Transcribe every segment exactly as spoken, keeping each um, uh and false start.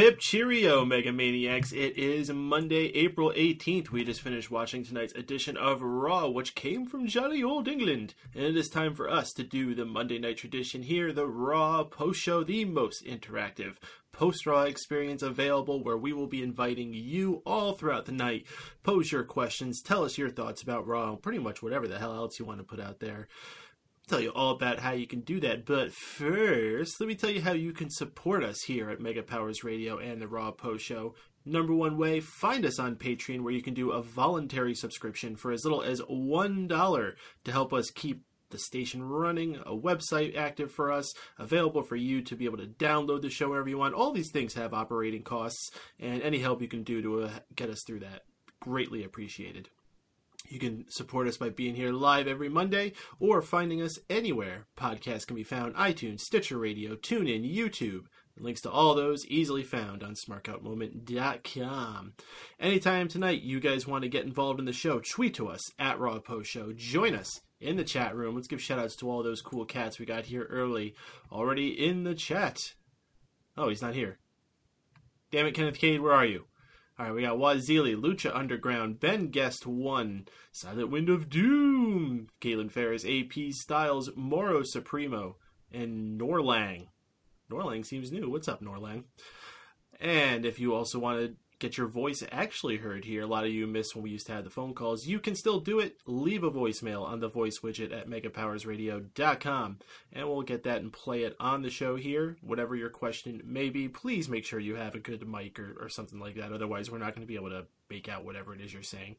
hip, cheerio, Mega Maniacs. It is Monday, April eighteenth. We just finished watching tonight's edition of Raw, which came from jolly old England. And it is time for us to do the Monday night tradition here, the Raw post-show, the most interactive post-Raw experience available, where we will be inviting you all throughout the night. Pose your questions, tell us your thoughts about Raw, pretty much whatever the hell else you want to put out there. Tell you all about how you can do that, but first, let me tell you how you can support us here at Mega Powers Radio and the Raw Post Show. Number one way, find us on Patreon, where you can do a voluntary subscription for as little as one dollar to help us keep the station running, a website active for us, available for you to be able to download the show wherever you want. All these things have operating costs, and any help you can do to uh, get us through that, greatly appreciated. You can support us by being here live every Monday or finding us anywhere podcasts can be found: iTunes, Stitcher Radio, TuneIn, YouTube. Links to all those easily found on smart out moment dot com. Anytime tonight you guys want to get involved in the show, tweet to us at Raw Post Show. Join us in the chat room. Let's give shout outs to all those cool cats we got here early. Already in the chat. Oh, he's not here. Damn it, Kenneth Cade, where are you? All right, we got Wazili, Lucha Underground, Ben Guest one, Silent Wind of Doom, Caitlin Ferris, A P Styles, Moro Supremo, and Norlang. Norlang seems new. What's up, Norlang? And if you also want to get your voice actually heard here, a lot of you missed when we used to have the phone calls, you can still do it. Leave a voicemail on the voice widget at mega powers radio dot com, and we'll get that and play it on the show here. Whatever your question may be, please make sure you have a good mic or, or something like that. Otherwise, we're not going to be able to make out whatever it is you're saying.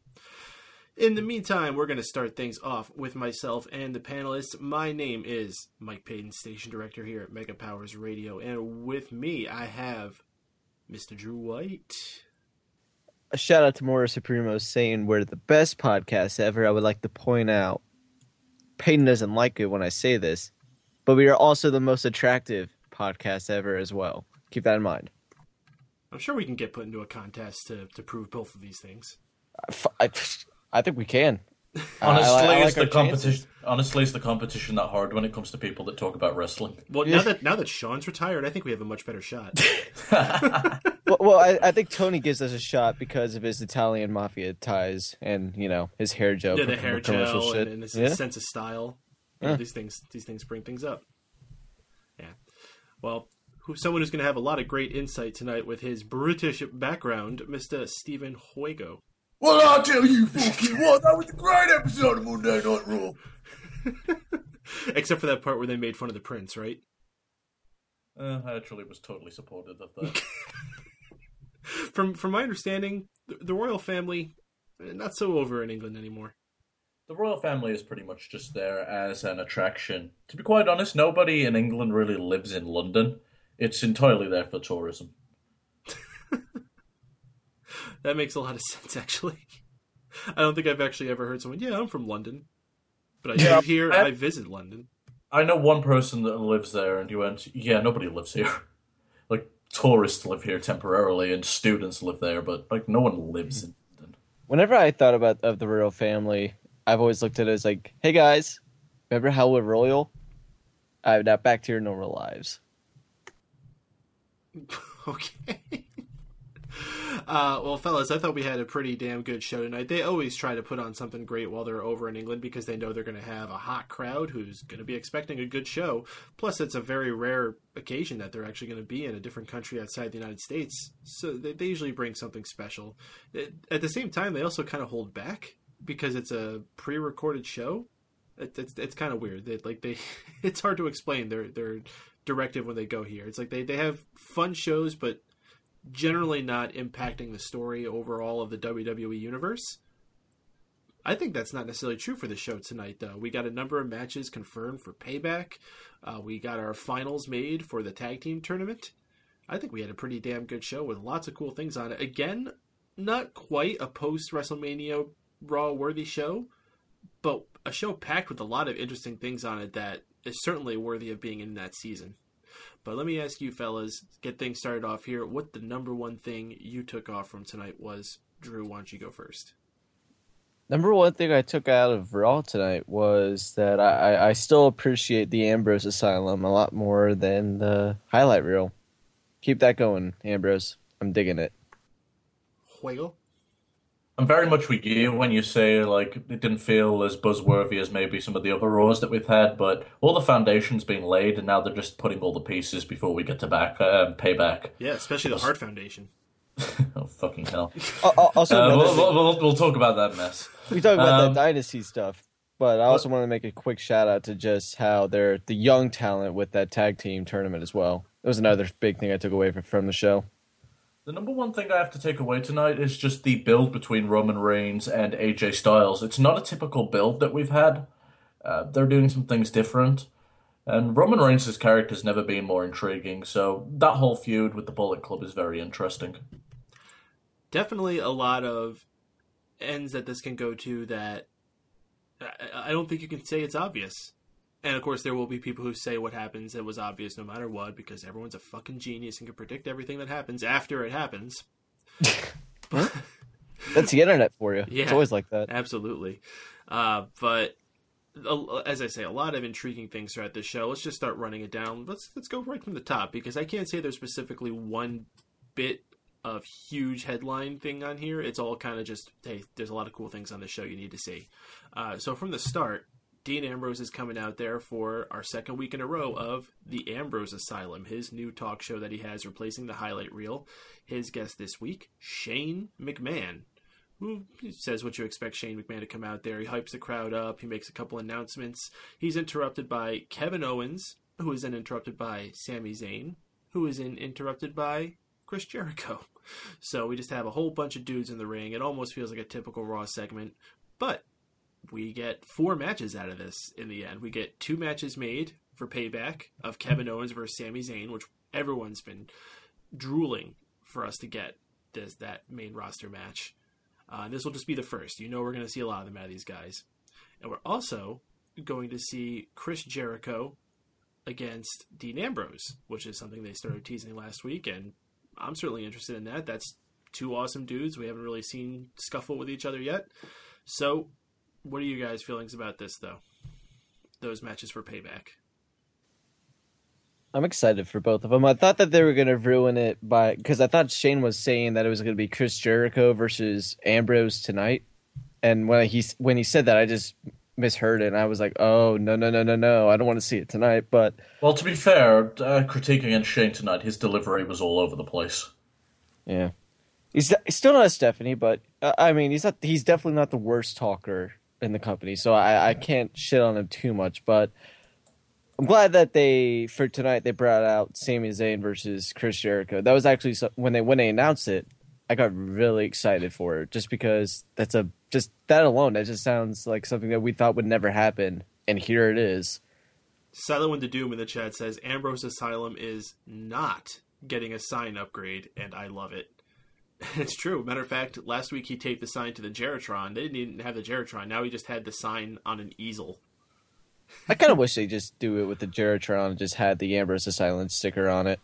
In the meantime, we're going to start things off with myself and the panelists. My name is Mike Payton, Station Director here at Mega Powers Radio, and with me, I have Mister Drew White. A shout out to Moro Supremo saying we're the best podcast ever. I would like to point out, Peyton doesn't like it when I say this, but we are also the most attractive podcast ever as well. Keep that in mind. I'm sure we can get put into a contest to, to prove both of these things. I, I, I think we can. Honestly, I, I, I is like the competition. Honestly, is the competition that hard when it comes to people that talk about wrestling? Well, now that now that Sean's retired, I think we have a much better shot. well, well I, I think Tony gives us a shot because of his Italian mafia ties and, you know, his hair gel. Yeah, the hair gel shit. and, and his, yeah? his sense of style. You know, yeah. These things, these things bring things up. Yeah. Well, who, someone who's going to have a lot of great insight tonight with his British background, Mister Stephen Huego. Well, I'll tell you fucking what, that was a great episode of Monday Night Raw. Except for that part where they made fun of the prince, right? Uh, I actually was totally supportive of that. from from my understanding, the, the royal family, not so over in England anymore. The royal family is pretty much just there as an attraction. To be quite honest, nobody in England really lives in London. It's entirely there for tourism. That makes a lot of sense, actually. I don't think I've actually ever heard someone, yeah, I'm from London. But I do yeah, hear I, I visit London. I know one person that lives there, and he went, yeah, nobody lives here. Like, tourists live here temporarily, and students live there, but, like, no one lives in London. Whenever I thought about of the royal family, I've always looked at it as like, hey, guys, remember how we're royal? All right, now back to your normal lives. Okay. Uh, well, fellas, I thought we had a pretty damn good show tonight. They always try to put on something great while they're over in England because they know they're going to have a hot crowd who's going to be expecting a good show. Plus, it's a very rare occasion that they're actually going to be in a different country outside the United States. So they, they usually bring something special. It, at the same time, they also kind of hold back because it's a pre-recorded show. It, it's it's kind of weird. They, like they, it's hard to explain their their directive when they go here. It's like they, they have fun shows, but generally not impacting the story overall of the W W E universe. I think that's not necessarily true for the show tonight, though. We got a number of matches confirmed for Payback. Uh, we got our finals made for the tag team tournament. I think we had a pretty damn good show with lots of cool things on it. Again, not quite a post-WrestleMania Raw-worthy show, but a show packed with a lot of interesting things on it that is certainly worthy of being in that season. But let me ask you fellas, get things started off here, what the number one thing you took off from tonight was. Drew, why don't you go first? Number one thing I took out of Raw tonight was that I, I still appreciate the Ambrose Asylum a lot more than the highlight reel. Keep that going, Ambrose. I'm digging it. Fuego? I'm very much with you when you say like it didn't feel as buzzworthy as maybe some of the other Raws that we've had, but all the foundation's been laid, and now they're just putting all the pieces before we get to back uh, payback. Yeah, especially the Hart Foundation. Oh fucking hell! Also, Uh, another we'll, thing- we'll, we'll, we'll talk about that mess. we talk about Um, that dynasty stuff, but I also want to make a quick shout out to just how they're the young talent with that tag team tournament as well. It was another big thing I took away from, from the show. The number one thing I have to take away tonight is just the build between Roman Reigns and A J Styles. It's not a typical build that we've had. Uh, they're doing some things different. And Roman Reigns' character's never been more intriguing, so that whole feud with the Bullet Club is very interesting. Definitely a lot of ends that this can go to that I, I don't think you can say it's obvious. And of course, there will be people who say what happens it was obvious no matter what, because everyone's a fucking genius and can predict everything that happens after it happens. But, That's the internet for you. Yeah. It's always like that. absolutely. Uh, but uh, as I say, a lot of intriguing things throughout this show. Let's just start running it down. Let's let's go right from the top, because I can't say there's specifically one bit of huge headline thing on here. It's all kind of just, hey, there's a lot of cool things on this show you need to see. Uh, so from the start, Dean Ambrose is coming out there for our second week in a row of The Ambrose Asylum, his new talk show that he has replacing the highlight reel. His guest this week, Shane McMahon, who says what you expect Shane McMahon to come out there. He hypes the crowd up. He makes a couple announcements. He's interrupted by Kevin Owens, who is then interrupted by Sami Zayn, who is then interrupted by Chris Jericho. So we just have a whole bunch of dudes in the ring. It almost feels like a typical Raw segment, but we get four matches out of this in the end. We get two matches made for Payback of Kevin Owens versus Sami Zayn, which everyone's been drooling for us to get this that main roster match. Uh, this will just be the first. You know we're going to see a lot of them out of these guys. And we're also going to see Chris Jericho against Dean Ambrose, which is something they started teasing last week, and I'm certainly interested in that. That's two awesome dudes. We haven't really seen scuffle with each other yet. So what are you guys' feelings about this, though? Those matches for Payback. I'm excited for both of them. I thought that they were going to ruin it by, because I thought Shane was saying that it was going to be Chris Jericho versus Ambrose tonight, and when he when he said that, I just misheard it, and I was like, oh no no no no no, I don't want to see it tonight. But Well, to be fair, uh, critiquing against Shane tonight, his delivery was all over the place. yeah, he's, he's still not a Stephanie, but uh, I mean, he's not. He's definitely not the worst talker in the company, so I, I can't shit on him too much. But I'm glad that they, for tonight, they brought out Sami Zayn versus Chris Jericho. That was actually so, when they when they announced it, I got really excited for it, just because that's a just that alone, that just sounds like something that we thought would never happen, and here it is. Silent Wind to Doom in the chat says Ambrose Asylum is not getting a sign upgrade, and I love it. It's true. Matter of fact, last week he taped the sign to the Geritron. They didn't even have the Geritron. Now he just had the sign on an easel. I kind of wish they just do it with the Geritron and just had the Ambrose Asylum sticker on it.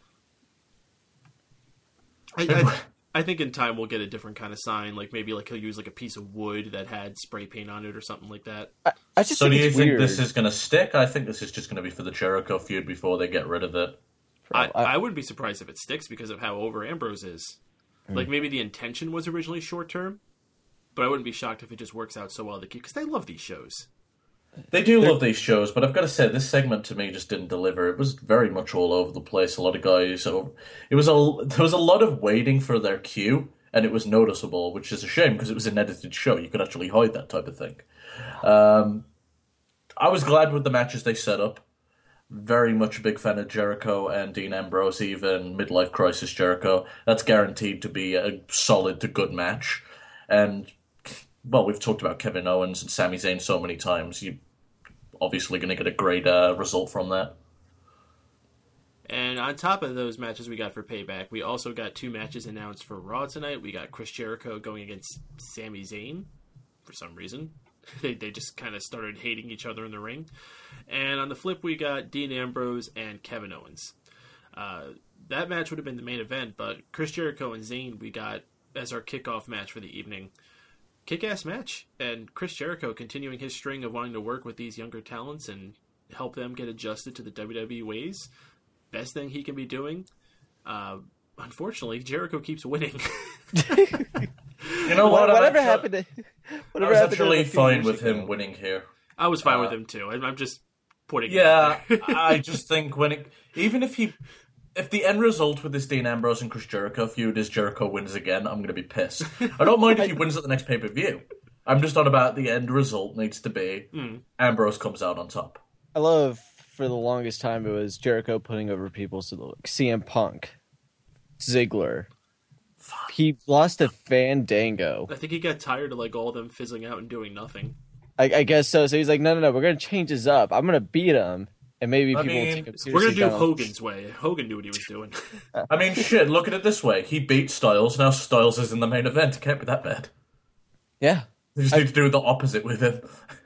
I, I, I think in time we'll get a different kind of sign. Like maybe like he'll use like a piece of wood that had spray paint on it or something like that. I, I just So think do you it's think weird. this is going to stick? I think this is just going to be for the Jericho feud before they get rid of it. I, I- I wouldn't be surprised if it sticks because of how over Ambrose is. Like maybe the intention was originally short term, but I wouldn't be shocked if it just works out so well because they love these shows. They do love these shows, but I've got to say, this segment to me just didn't deliver. It was very much all over the place. A lot of guys, so it was a there was a lot of waiting for their cue, and it was noticeable, which is a shame because it was an edited show. You could actually hide that type of thing. Um, I was glad with the matches they set up. Very much a big fan of Jericho and Dean Ambrose, even Midlife Crisis Jericho. That's guaranteed to be a solid to good match. And, well, we've talked about Kevin Owens and Sami Zayn so many times. You're obviously going to get a great uh, result from that. And on top of those matches we got for Payback, we also got two matches announced for Raw tonight. We got Chris Jericho going against Sami Zayn for some reason. They they just kind of started hating each other in the ring. And on the flip, we got Dean Ambrose and Kevin Owens. Uh, that match would have been the main event, but Chris Jericho and Zayn we got as our kickoff match for the evening. Kick-ass match. And Chris Jericho continuing his string of wanting to work with these younger talents and help them get adjusted to the W W E ways. Best thing he can be doing. Uh, unfortunately, Jericho keeps winning. You know what? Whatever I'm happened to... I Whatever was happened to actually him a few fine years with him ago? winning here. I was fine Uh, with him too. I'm, I'm just putting. Yeah, it out there. I just think when it, even if he, if the end result with this Dean Ambrose and Chris Jericho feud is Jericho wins again, I'm going to be pissed. I don't mind if he wins at the next pay per view. I'm just on about the end result needs to be Mm. Ambrose comes out on top. I love, for the longest time, it was Jericho putting over people. So like C M Punk, Ziggler. He lost to Fandango. I think he got tired of like all of them fizzling out and doing nothing. I, I guess so. So he's like, no, no, no, we're going to change this up. I'm going to beat him. And maybe I people will mean, take him seriously. We're gonna do down the- Hogan's way. Hogan knew what he was doing. I mean, shit, look at it this way. He beat Styles, now Styles is in the main event. It can't be that bad. Yeah. They just I- need to do the opposite with him.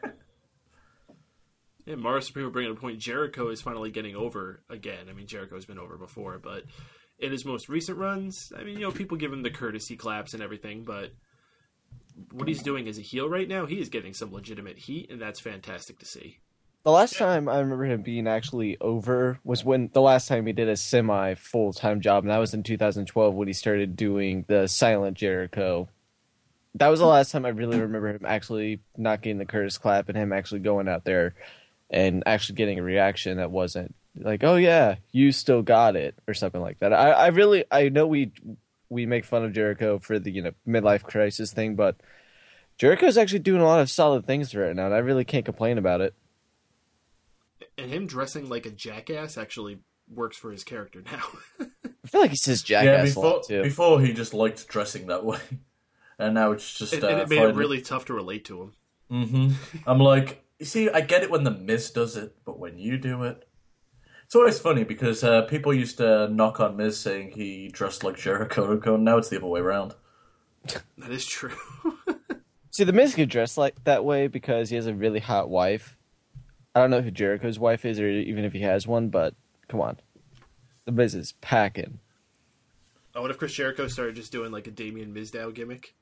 Yeah, Mario Supremo bringing up a point. Jericho is finally getting over again. I mean, Jericho's been over before, but in his most recent runs, I mean, you know, people give him the courtesy claps and everything, but what he's doing as a heel right now, he is getting some legitimate heat, and that's fantastic to see. The last time I remember him being actually over was when the last time he did a semi full time job, and that was in two thousand twelve when he started doing the Silent Jericho. That was the last time I really remember him actually not getting the Curtis clap and him actually going out there and actually getting a reaction that wasn't like, "Oh yeah, you still got it" or something like that. I, I really, I know we we make fun of Jericho for the you know midlife crisis thing, but Jericho's actually doing a lot of solid things right now, and I really can't complain about it. And him dressing like a jackass actually works for his character now. I feel like he says Yeah, jackass a before, lot too. before he just liked dressing that way. And now it's just... and, uh, and it made it finally- really tough to relate to him. Mm-hmm. I'm like, you see, I get it when the Miz does it, but when you do it... It's always funny because uh, people used to knock on Miz saying he dressed like Jericho, and now it's the other way around. That is true. See, the Miz could dress like that way because he has a really hot wife. I don't know who Jericho's wife is, or even if he has one, but come on, the Miz is packing. Oh, what if Chris Jericho started just doing like a Damien Mizdow gimmick?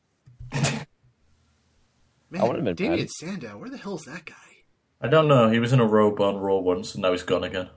Man, I would've been Damien mad. Sandow, where the hell's that guy? I don't know, he was in a robe on Raw once, and now he's gone again.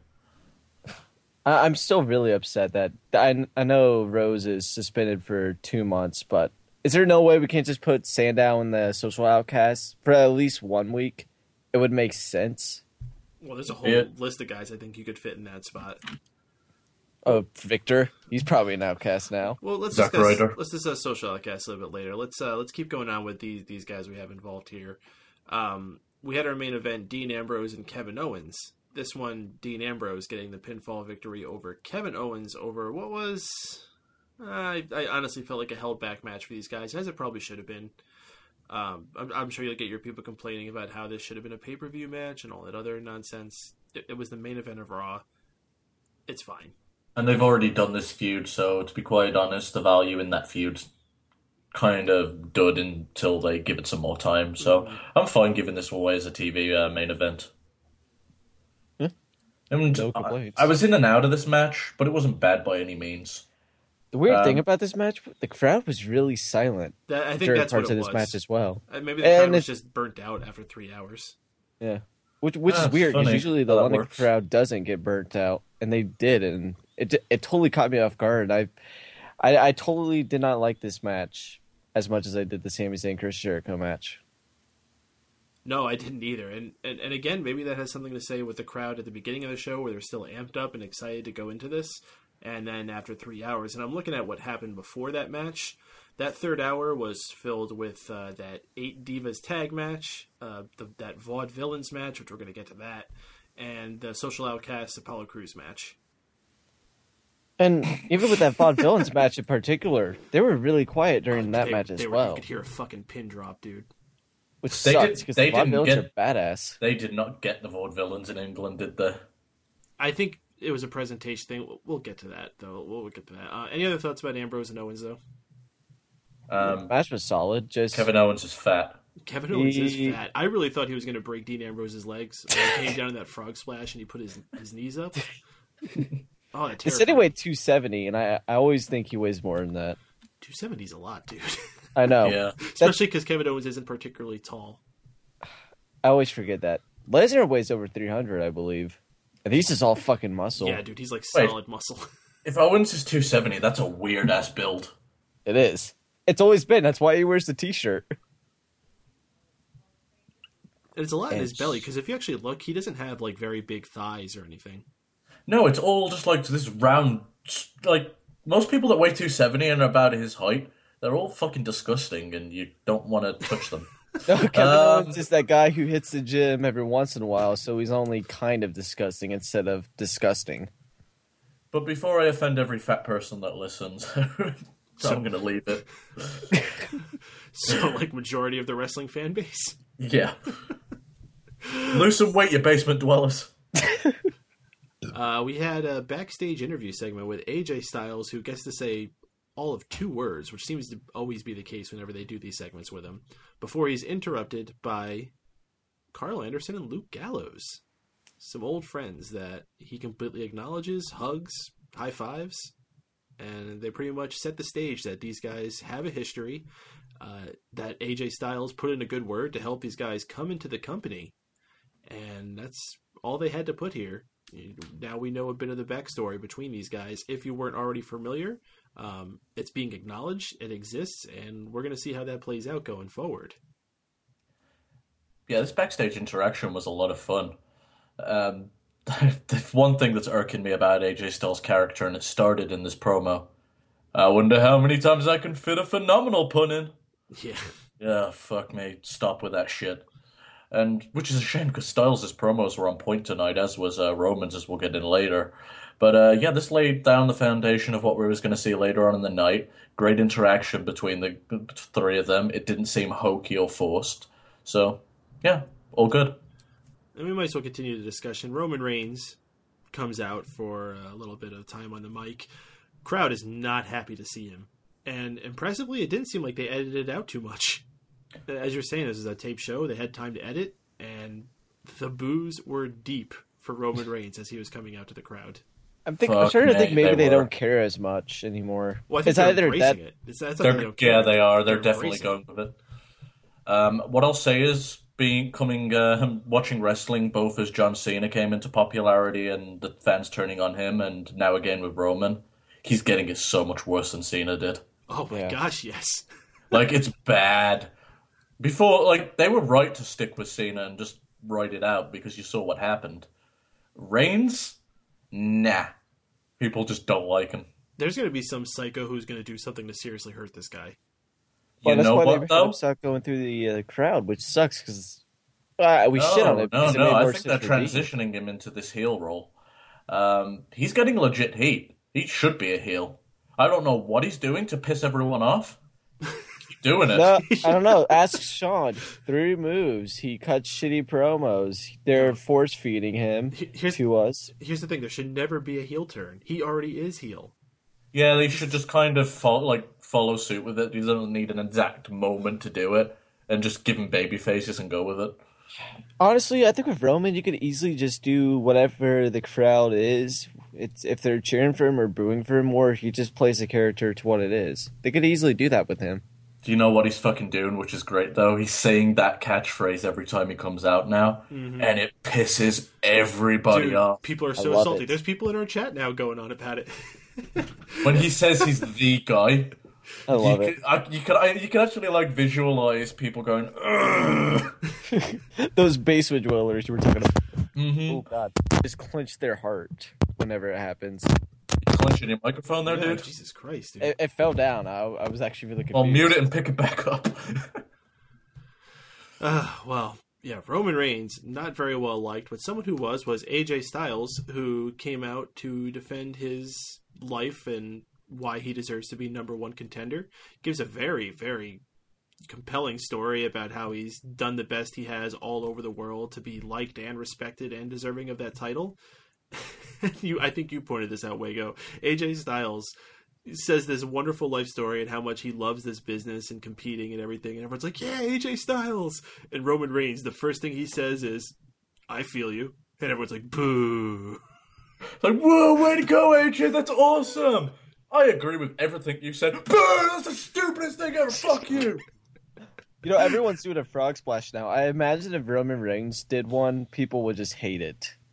I- I'm still really upset that I I know Rose is suspended for two months, but is there no way we can't just put Sandow in the Social Outcasts for at least one week? It would make sense. Well, there's a whole Yeah. list of guys I think you could fit in that spot. Oh, Victor, he's probably an outcast now. Well, let's Zack discuss, Ryder. let's discuss social outcasts a little bit later. Let's uh, let's keep going on with these these guys we have involved here. Um, we had our main event: Dean Ambrose and Kevin Owens. This one, Dean Ambrose getting the pinfall victory over Kevin Owens over what was, uh, I, I honestly felt like a held back match for these guys, as it probably should have been. Um, I'm, I'm sure you'll get your people complaining about how this should have been a pay per view match and all that other nonsense. It, it was the main event of Raw. It's fine. And they've already done this feud, so to be quite honest, the value in that feud kind of dud until they give it some more time. So I'm fine giving this away as a T V uh, main event. Yeah. And No I, complaints. I was in and out of this match, but it wasn't bad by any means. The weird Um, thing about this match, the crowd was really silent That, I think during that's what parts it of this was. match as well. Uh, Maybe the And crowd was it's- just burnt out after three hours. Yeah, which which is That's weird because funny usually the how that London works. crowd doesn't get burnt out, and they did, and it it totally caught me off guard. I, I I totally did not like this match as much as I did the Sami Zayn Chris Jericho match. No, I didn't either. And, and and again, maybe that has something to say with the crowd at the beginning of the show where they're still amped up and excited to go into this. And then after three hours, and I'm looking at what happened before that match, that third hour was filled with uh, that Eight Divas tag match, uh, the, that Vaudevillains match, which we're going to get to that, and the Social Outcasts Apollo Crews match. And even with that Vaudevillains match in particular, they were really quiet during that They- match as they were, well, You could hear a fucking pin drop, dude. which They sucks did- because they the didn't Vaudevillains get- are badass. They did not get the Vaudevillains in England, did they? I think it was a presentation thing. We'll- We'll get to that, though. We'll get to that. Uh, any other thoughts about Ambrose and Owens, though? The Um, match was solid. Just Kevin Owens is fat. Kevin Owens is He- fat. I really thought he was going to break Dean Ambrose's legs. When he came down in that frog splash and he put his his knees up. Oh, that he said he terrified. weighed two seventy, and I I always think he weighs more than that. two seventy is a lot, dude. I know. Yeah. Especially because Kevin Owens isn't particularly tall. I always forget that. Lesnar weighs over three hundred, I believe. And he's just all fucking muscle. Yeah, dude, he's like Wait. solid muscle. If Owens is two seventy, that's a weird ass build. It is. It's always been. That's why he wears the t-shirt. And it's a lot in his And- belly, because if you actually look, he doesn't have like very big thighs or anything. No, it's all just like this round. Like most people that weigh two seventy and are about his height, they're all fucking disgusting, and you don't want to touch them. No, Kevin Um, Owens is that guy who hits the gym every once in a while, so he's only kind of disgusting instead of disgusting. But before I offend every fat person that listens, so I'm going to leave it. So, like, majority of the wrestling fan base. Yeah. Lose some weight, you basement dwellers. Uh, we had a backstage interview segment with A J Styles, who gets to say all of two words, which seems to always be the case whenever they do these segments with him, before he's interrupted by Carl Anderson and Luke Gallows. Some old friends that he completely acknowledges, hugs, high fives, and they pretty much set the stage that these guys have a history, uh, that A J Styles put in a good word to help these guys come into the company, and that's all they had to put here. Now we know a bit of the backstory between these guys. If you weren't already familiar, um, it's being acknowledged, it exists, and we're going to see how that plays out going forward. Yeah, this backstage interaction was a lot of fun. Um, the one thing that's irking me about A J Styles' character, and it started in this promo. I wonder how many times I can fit a phenomenal pun in. Yeah. Yeah, fuck me. Stop with that shit. And which is a shame because Styles' promos were on point tonight, as was uh, Roman's, as we'll get in later. But uh, yeah, this laid down the foundation of what we was going to see later on in the night. Great interaction between the three of them. It didn't seem hokey or forced. So yeah, all good. And we might as well continue the discussion. Roman Reigns comes out for a little bit of time on the mic. Crowd is not happy to see him. And impressively, it didn't seem like they edited it out too much. As you're saying, this is a tape show. They had time to edit, and the boos were deep for Roman Reigns as he was coming out to the crowd. I'm, think, I'm Fuck starting to me, think maybe they they, were. don't care as much anymore. Well, I think it's they're either embracing that. it. It's, that's not that they They're, don't care. yeah, they are. They're, They're definitely embracing going with it. Um, what I'll say is, being coming, uh, watching wrestling, both as John Cena came into popularity and the fans turning on him, and now again with Roman, he's getting it so much worse than Cena did. Oh my Yeah. gosh, yes. Like, it's bad. Before, like, they were right to stick with Cena and just write it out because you saw what happened. Reigns? Nah. People just don't like him. There's going to be some psycho who's going to do something to seriously hurt this guy. Well, You that's know why what, they had though? him start going through the uh, crowd, which sucks because uh, we shit on it. No, because it no, made I more think they're sense for me. transitioning him into this heel role. Um, he's getting legit heat. He should be a heel. I don't know what he's doing to piss everyone off. Keep doing it. No, I don't know. Ask Sean. Three moves. He cuts shitty promos. They're force feeding him He- Here's, to us. here's the thing. There should never be a heel turn. He already is heel. Yeah, they should just kind of follow, like follow suit with it. He doesn't need an exact moment to do it, and just give him baby faces and go with it. Honestly, I think with Roman, you could easily just do whatever the crowd is. It's if they're cheering for him or booing for him, or he just plays the character to what it is. They could easily do that with him. Do you know what he's fucking doing, which is great, though? He's saying that catchphrase every time he comes out now, and it pisses everybody Dude, off. people are I so love salty. it. There's people in our chat now going on about it. When he says he's the guy, I love you, it. Can, I, you, can, I, you can actually, like, visualize people going, "Ugh." Those basement dwellers you were talking about. Mm-hmm. Oh, God. Just clench their heart whenever it happens. Clenching your microphone there, Yeah, dude. Jesus Christ, dude. It, it fell down. I, I was actually really confused. I'll mute it and pick it back up. Uh, well, yeah, Roman Reigns, not very well liked, but someone who was, was A J Styles, who came out to defend his life and why he deserves to be number one contender. Gives a very, very compelling story about how he's done the best he has all over the world to be liked and respected and deserving of that title. you, I think you pointed this out, Wago. A J Styles says this wonderful life story and how much he loves this business and competing and everything, and everyone's like, yeah, A J Styles. And Roman Reigns, the first thing he says is, I feel you. And everyone's like, boo. It's like, whoa, way to go, A J, that's awesome. I agree with everything you said. Boo, that's the stupidest thing ever, fuck you. You know, everyone's doing a frog splash now. I imagine if Roman Reigns did one, people would just hate it.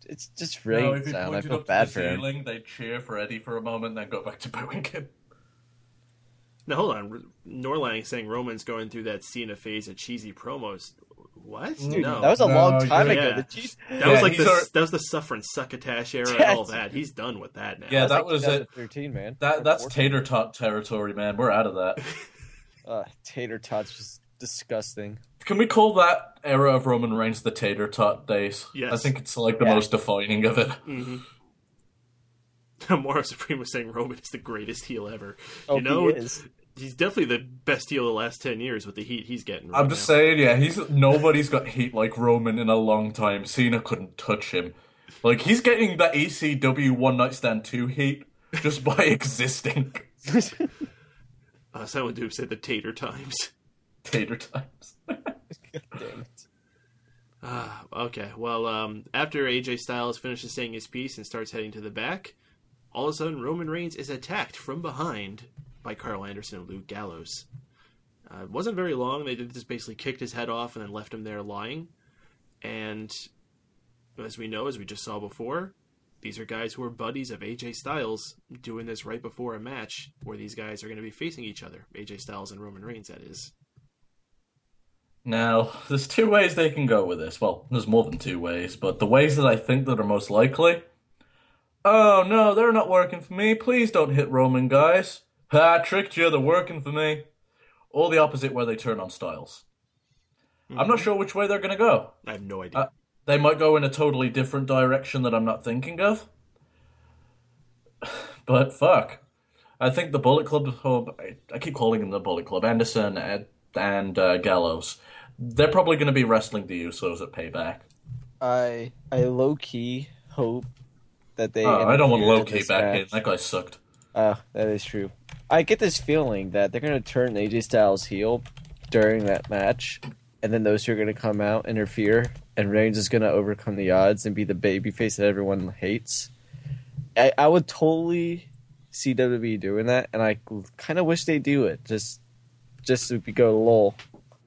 it's just No, rain if he sound. I pointed feel up to bad the for him. ceiling, they'd cheer for Eddie for a moment, then go back to booing him. Now hold on, Norlang is saying Roman's going through that Cena phase of cheesy promos. What? Dude, no, that was a No, long time yeah. ago. Yeah. The cheese- that Yeah, was like he's the our- that was the suffering succotash era and Yes. all that. He's done with that now. Yeah, that like was it. twenty thirteen, man. That Or that's fourteen. tater tot territory, man. We're out of that. Uh, tater tots was disgusting. Can we call that era of Roman Reigns the tater tot days? Yes. I think it's like the Yeah. most defining of it. Mm-hmm. Moro Supreme was saying Roman is the greatest heel ever. Oh, you know, he is. he's definitely the best heel of the last ten years with the heat he's getting. Right I'm just now. saying, yeah, he's nobody's got heat like Roman in a long time. Cena couldn't touch him. Like he's getting that E C W One Night Stand two heat just by existing. Uh, Silent Duke said the tater times. Tater times. God damn it. Ah, okay. Well, um, after A J Styles finishes saying his piece and starts heading to the back, all of a sudden Roman Reigns is attacked from behind by Carl Anderson and Luke Gallows. Uh, it wasn't very long. They did just basically kicked his head off and then left him there lying. And as we know, as we just saw before, these are guys who are buddies of A J Styles doing this right before a match where these guys are going to be facing each other. A J Styles and Roman Reigns, that is. Now, there's two ways they can go with this. Well, there's more than two ways, but the ways that I think that are most likely. Oh no, they're not working for me. Please don't hit Roman, guys. Ha, tricked you. They're working for me. Or the opposite, where they turn on Styles. Mm-hmm. I'm not sure which way they're going to go. I have no idea. Uh, they might go in a totally different direction that I'm not thinking of. But fuck. I think the Bullet Club, oh, I keep calling them the Bullet Club, Anderson and, and uh, Gallows, they're probably going to be wrestling the Usos at Payback. I I low key hope that they. Oh, I don't want interfere Low in Key this back match. in. That guy sucked. Oh, that is true. I get this feeling that they're going to turn A J Styles heel during that match, and then those two are going to come out, interfere, and Reigns is going to overcome the odds and be the babyface that everyone hates. I, I would totally see W W E doing that, and I kind of wish they do it, just just so we go lol.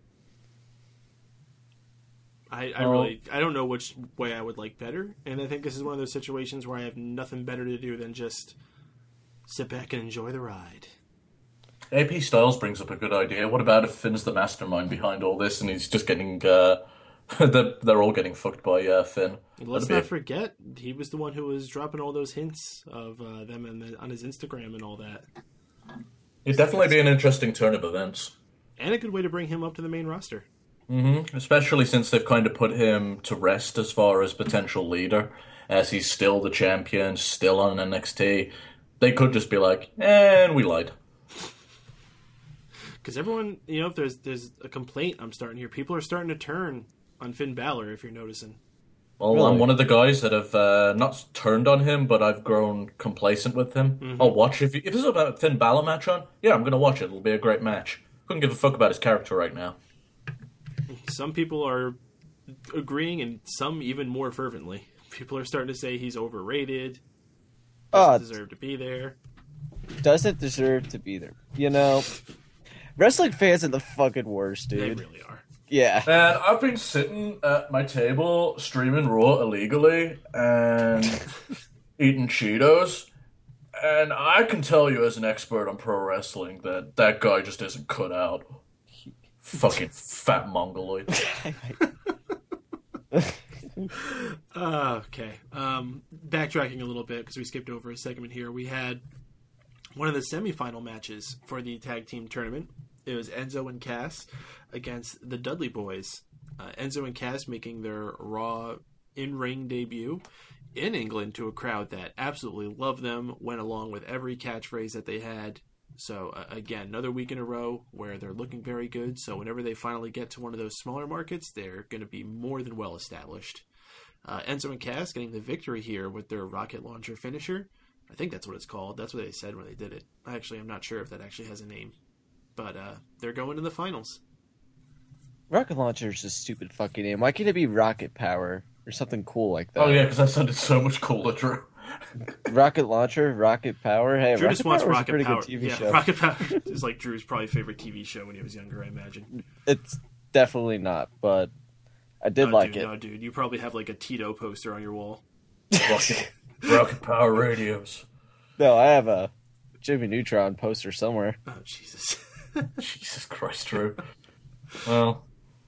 I, I Oh. really I don't know which way I would like better, and I think this is one of those situations where I have nothing better to do than just sit back and enjoy the ride. A P Styles brings up a good idea. What about if Finn's the mastermind behind all this, and he's just getting, uh, they're, they're all getting fucked by uh, Finn? Let's That'd be not a- forget he was the one who was dropping all those hints of uh, them in the, on his Instagram and all that, It'd definitely be an interesting turn of events. and a good way to bring him up to the main roster. Mm-hmm. Especially since they've kind of put him to rest as far as potential leader, as he's still the champion, still on N X T. They could just be like, and we lied. Because everyone, you know, if there's there's a complaint I'm starting to hear, people are starting to turn on Finn Balor. If you're noticing, Well, Really? I'm one of the guys that have uh, not turned on him, but I've grown complacent with him. Mm-hmm. I'll watch if if there's a Finn Balor match on. Yeah, I'm gonna watch it. It'll be a great match. Couldn't give a fuck about his character right now. some people are agreeing, and some even more fervently. People are starting to say he's overrated. Doesn't Oh, deserve to be there. doesn't deserve to be there. You know, wrestling fans are the fucking worst, They dude. really are. Yeah. Man, I've been sitting at my table streaming Raw illegally and eating Cheetos, and I can tell you as an expert on pro wrestling that that guy just isn't cut out. Fucking fat mongoloid. Uh, okay. Um, backtracking a little bit because we skipped over a segment here. We had one of the semifinal matches for the tag team tournament. It was Enzo and Cass against the Dudley Boys. Uh, Enzo and Cass making their Raw in-ring debut in England to a crowd that absolutely loved them, went along with every catchphrase that they had. So, uh, again, another week in a row where they're looking very good. So whenever they finally get to one of those smaller markets, they're going to be more than well established. Uh, Enzo and Cass getting the victory here with their rocket launcher finisher. I think that's what it's called. That's what they said when they did it. Actually, I'm not sure if that actually has a name. But uh, they're going to the finals. Rocket launcher is a stupid fucking name. Why can't it be rocket power or something cool like that? Oh yeah, because that sounded so much cooler, Drew. Rocket launcher, rocket power. Hey, Drew rocket just wants power was a Rocket pretty Power. good T V yeah, show. Rocket Power is like Drew's probably favorite T V show when he was younger, I imagine. It's definitely not, but I did no, like dude, it. No, dude, you probably have like a Tito poster on your wall. Rocket, rocket power radios. No, I have a Jimmy Neutron poster somewhere. Oh, Jesus. Jesus Christ, Drew. Well,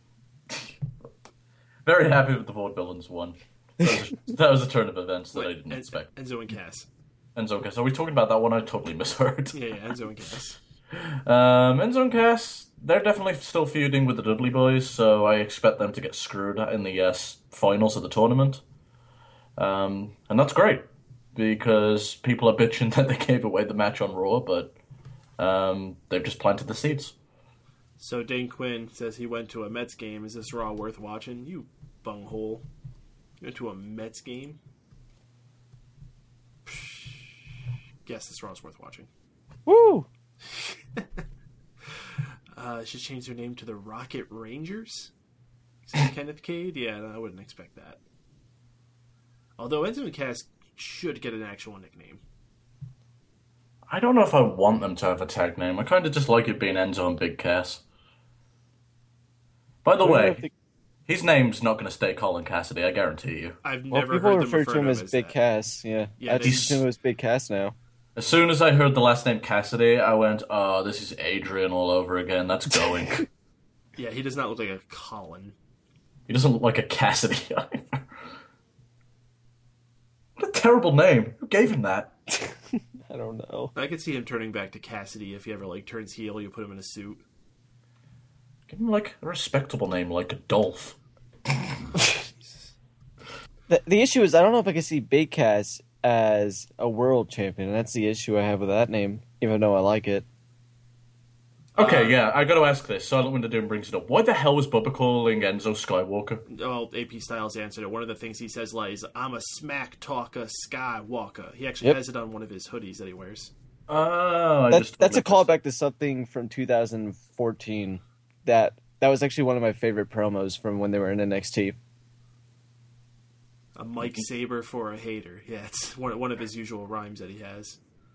very happy with the Vaudevillains one. That was, a, that was a turn of events that Wait, I didn't En- expect. Enzo and Cass. Enzo and Cass. Are we talking about that one? I totally misheard. Yeah, yeah, Enzo and Cass. Um, Enzo and Cass, they're definitely still feuding with the Dudley Boys, so I expect them to get screwed in the uh, finals of the tournament. Um, and that's great, because people are bitching that they gave away the match on Raw, but um, they've just planted the seeds. So Dane Quinn says he went to a Mets game. Is this Raw worth watching? You bunghole. You went to a Mets game? Yes, this Raw's worth watching. Woo! uh, should change their name to the Rocket Rangers? Is that Kenneth Cade? Yeah, no, I wouldn't expect that. Although Enzo and Cass should get an actual nickname. I don't know if I want them to have a tag name. I kind of just like it being Enzo and Big Cass. By the way, his name's not going to stay Colin Cassidy, I guarantee you. I've Well, never people heard them refer to him as Big that. Cass. Yeah, Yeah, I they- just assume it was Big Cass now. As soon as I heard the last name Cassidy, I went, oh, this is Adrian all over again. That's going. Yeah, he does not look like a Colin. He doesn't look like a Cassidy either. What a terrible name. Who gave him that? I don't know. I could see him turning back to Cassidy if he ever like turns heel. You put him in a suit. Give him, like, a respectable name, like Adolf. The, the issue is, I don't know if I can see Big Cass as a world champion, and that's the issue I have with that name, even though I like it. Okay, Uh, yeah, I gotta ask this. Silent Winter Doom brings it up. Why the hell was Bubba calling Enzo Skywalker? Well, A P Styles answered it. One of the things he says like is, I'm a smack talker Skywalker. He actually Yep. has it on one of his hoodies that he wears. Oh, I That, just that's a totally callback to something from two thousand fourteen. That that was actually one of my favorite promos from when they were in N X T. A Mike Saber for a hater. Yeah, it's one, one of his usual rhymes that he has.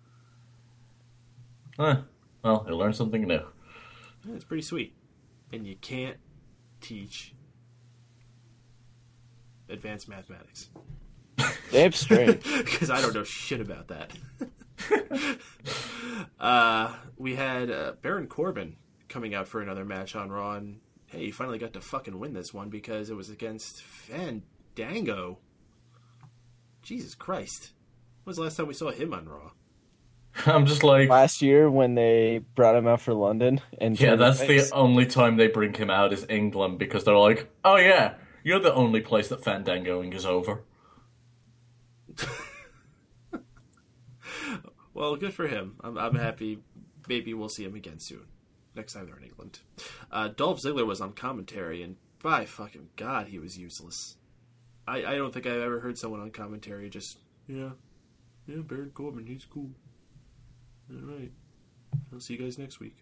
Eh, well, you learn something new. Yeah, it's pretty sweet. And you can't teach advanced mathematics. Damn straight. Because I don't know shit about that. uh, we had uh, Baron Corbin coming out for another match on Raw, and hey, he finally got to fucking win this one because it was against Fandango. Jesus Christ. When was the last time we saw him on Raw? I'm just like, Last year when they brought him out for London, and yeah, turned him that's face. the only time they bring him out is England, because they're like, oh yeah, you're the only place that Fandangoing is over. Well, good for him. I'm, I'm happy. Maybe we'll see him again soon. Next time they're in England. Uh, Dolph Ziggler was on commentary, and by fucking God, he was useless. I, I don't think I've ever heard someone on commentary just, yeah, yeah, Baron Corbin, he's cool. All right. I'll see you guys next week.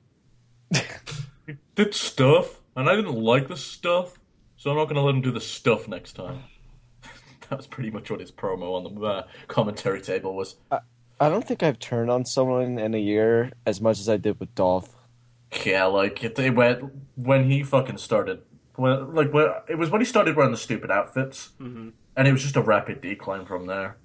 He did stuff, and I didn't like the stuff, so I'm not going to let him do the stuff next time. That was pretty much what his promo on the uh, commentary table was. I don't think I've turned on someone in a year as much as I did with Dolph. Yeah, like, it, it went, when he fucking started, when, like, when, it was when he started wearing the stupid outfits, Mm-hmm. and it was just a rapid decline from there.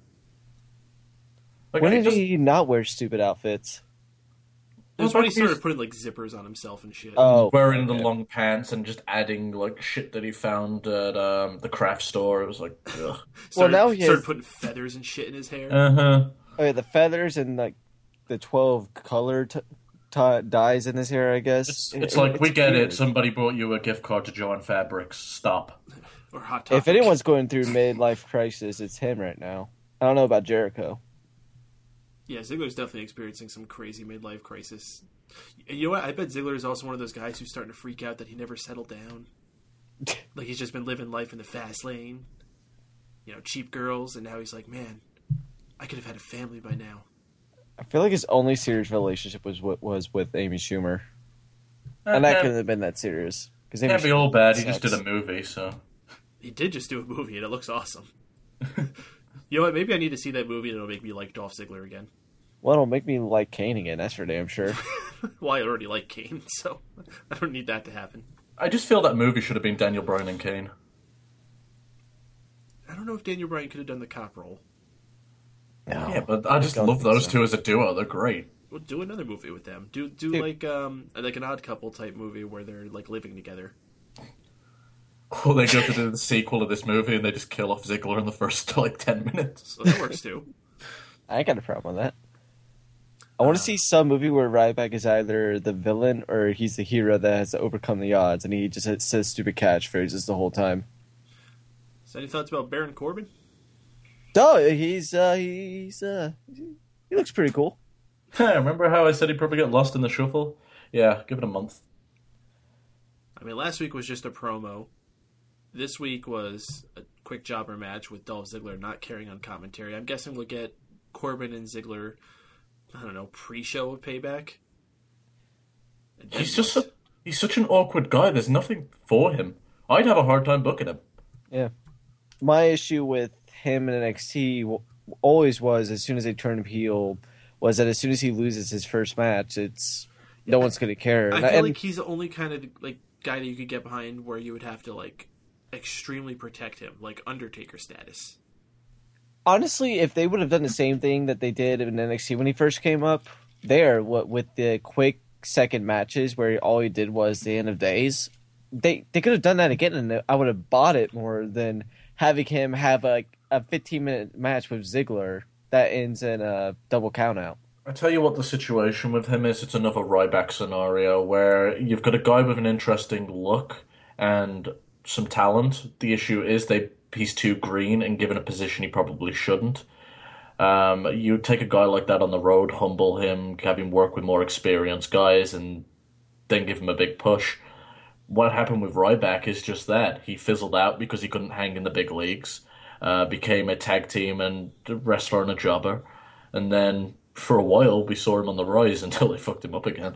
Like, When I did just, he not wear stupid outfits? It was Well, when he but started he's- putting, like, zippers on himself and shit. Oh, wearing the okay. long pants and just adding, like, shit that he found at um, the craft store. It was like, ugh. started, now he started has- putting feathers and shit in his hair. Uh-huh. Oh, yeah, the feathers and like the twelve color t- t- dyes in his hair. I guess It's, It- it's like, we get weird. it. Somebody brought you a gift card to Joanne Fabrics. Stop. Or Hot Topic. If anyone's going through midlife crisis, it's him right now. I don't know about Jericho. Yeah, Ziggler's definitely experiencing some crazy midlife crisis. You know what? I bet Ziggler is also one of those guys who's starting to freak out that he never settled down. Like, he's just been living life in the fast lane. You know, cheap girls, and now he's like, man, I could have had a family by now. I feel like his only serious relationship was what was with Amy Schumer, and that Uh, couldn't have been that serious because Amy Can't be Schumer all bad. He sucks. just did a movie, so. He did just do a movie, and it looks awesome. You know what? Maybe I need to see that movie, and it'll make me like Dolph Ziggler again. Well, it'll make me like Kane again. That's for damn sure. Well, I already like Kane, so I don't need that to happen. I just feel that movie should have been Daniel Bryan and Kane. I don't know if Daniel Bryan could have done the cop role. No, Yeah, but I just don't love think those so. two as a duo. They're great. Well, do another movie with them. Do do Dude. like um like an Odd Couple type movie where they're like living together. Or they go to do the sequel of this movie and they just kill off Ziggler in the first like ten minutes. So that works too. I ain't got a problem with that. I want to Uh, see some movie where Ryback is either the villain or he's the hero that has to overcome the odds, and he just says stupid catchphrases the whole time. So any thoughts about Baron Corbin? Oh, he's uh, he's uh, he looks pretty cool. Remember how I said he'd probably get lost in the shuffle? Yeah, give it a month. I mean, last week was just a promo. This week was a quick jobber match with Dolph Ziggler not carrying on commentary. I'm guessing we'll get Corbin and Ziggler, I don't know, pre-show of Payback. And then He's just what? su- he's such an awkward guy. There's nothing for him. I'd have a hard time booking him. Yeah. My issue with him in N X T w- always was, as soon as they turned him heel, was that as soon as he loses his first match, it's no Yeah, one's going to care. I And- feel and- like he's the only kind of like guy that you could get behind where you would have to like extremely protect him, like Undertaker status. honestly, if they would have done the same thing that they did in N X T when he first came up, there, what with the quick second matches where all he did was the end of days, they they could have done that again, and I would have bought it more than having him have a a fifteen minute match with Ziggler that ends in a double countout. I tell you what the situation with him is. It's another Ryback scenario where you've got a guy with an interesting look and some talent. The issue is they he's too green and given a position he probably shouldn't. Um, you take a guy like that on the road, humble him, have him work with more experienced guys, and then give him a big push. What happened with Ryback is just that. He fizzled out because he couldn't hang in the big leagues, uh, became a tag team and a wrestler and a jobber, and then for a while we saw him on the rise until they fucked him up again.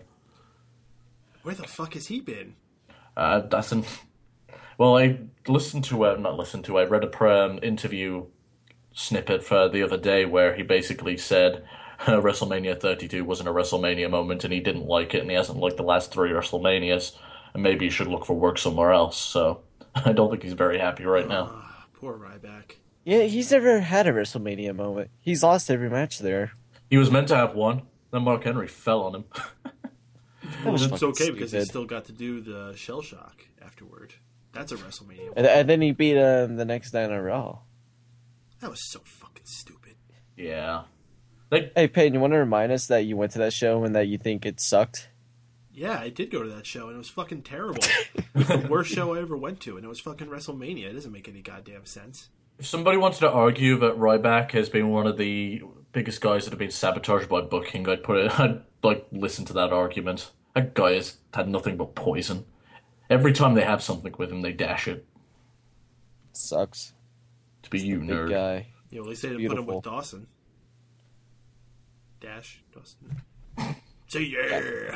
Where the fuck has he been? Uh, that's an... Well, I listened to, uh, not listened to, I read a um, interview snippet for the other day where he basically said uh, WrestleMania thirty-two wasn't a WrestleMania moment and he didn't like it and he hasn't liked the last three WrestleManias and maybe he should look for work somewhere else. So I don't think he's very happy right now. Ah, poor Ryback. Yeah, he's never had a WrestleMania moment. He's lost every match there. He was meant to have one, then Mark Henry fell on him. That was It's fucking okay because he stupid. still got to do the shell shock afterward. That's a WrestleMania. And, and then he beat him the next night on Raw. That was so fucking stupid. Yeah. They, Hey, Peyton, you want to remind us that you went to that show and that you think it sucked? Yeah, I did go to that show and it was fucking terrible. It was the worst show I ever went to, and it was fucking WrestleMania. It doesn't make any goddamn sense. if somebody wanted to argue that Ryback has been one of the biggest guys that have been sabotaged by booking, I'd put it, I'd like listen to that argument. That guy has had nothing but poison. Every time they have something with him, they dash it. Sucks. To be you, Big nerd. guy. Yeah, well, at least they didn't put him Beautiful. with Dawson. Dash Dawson. Say yeah.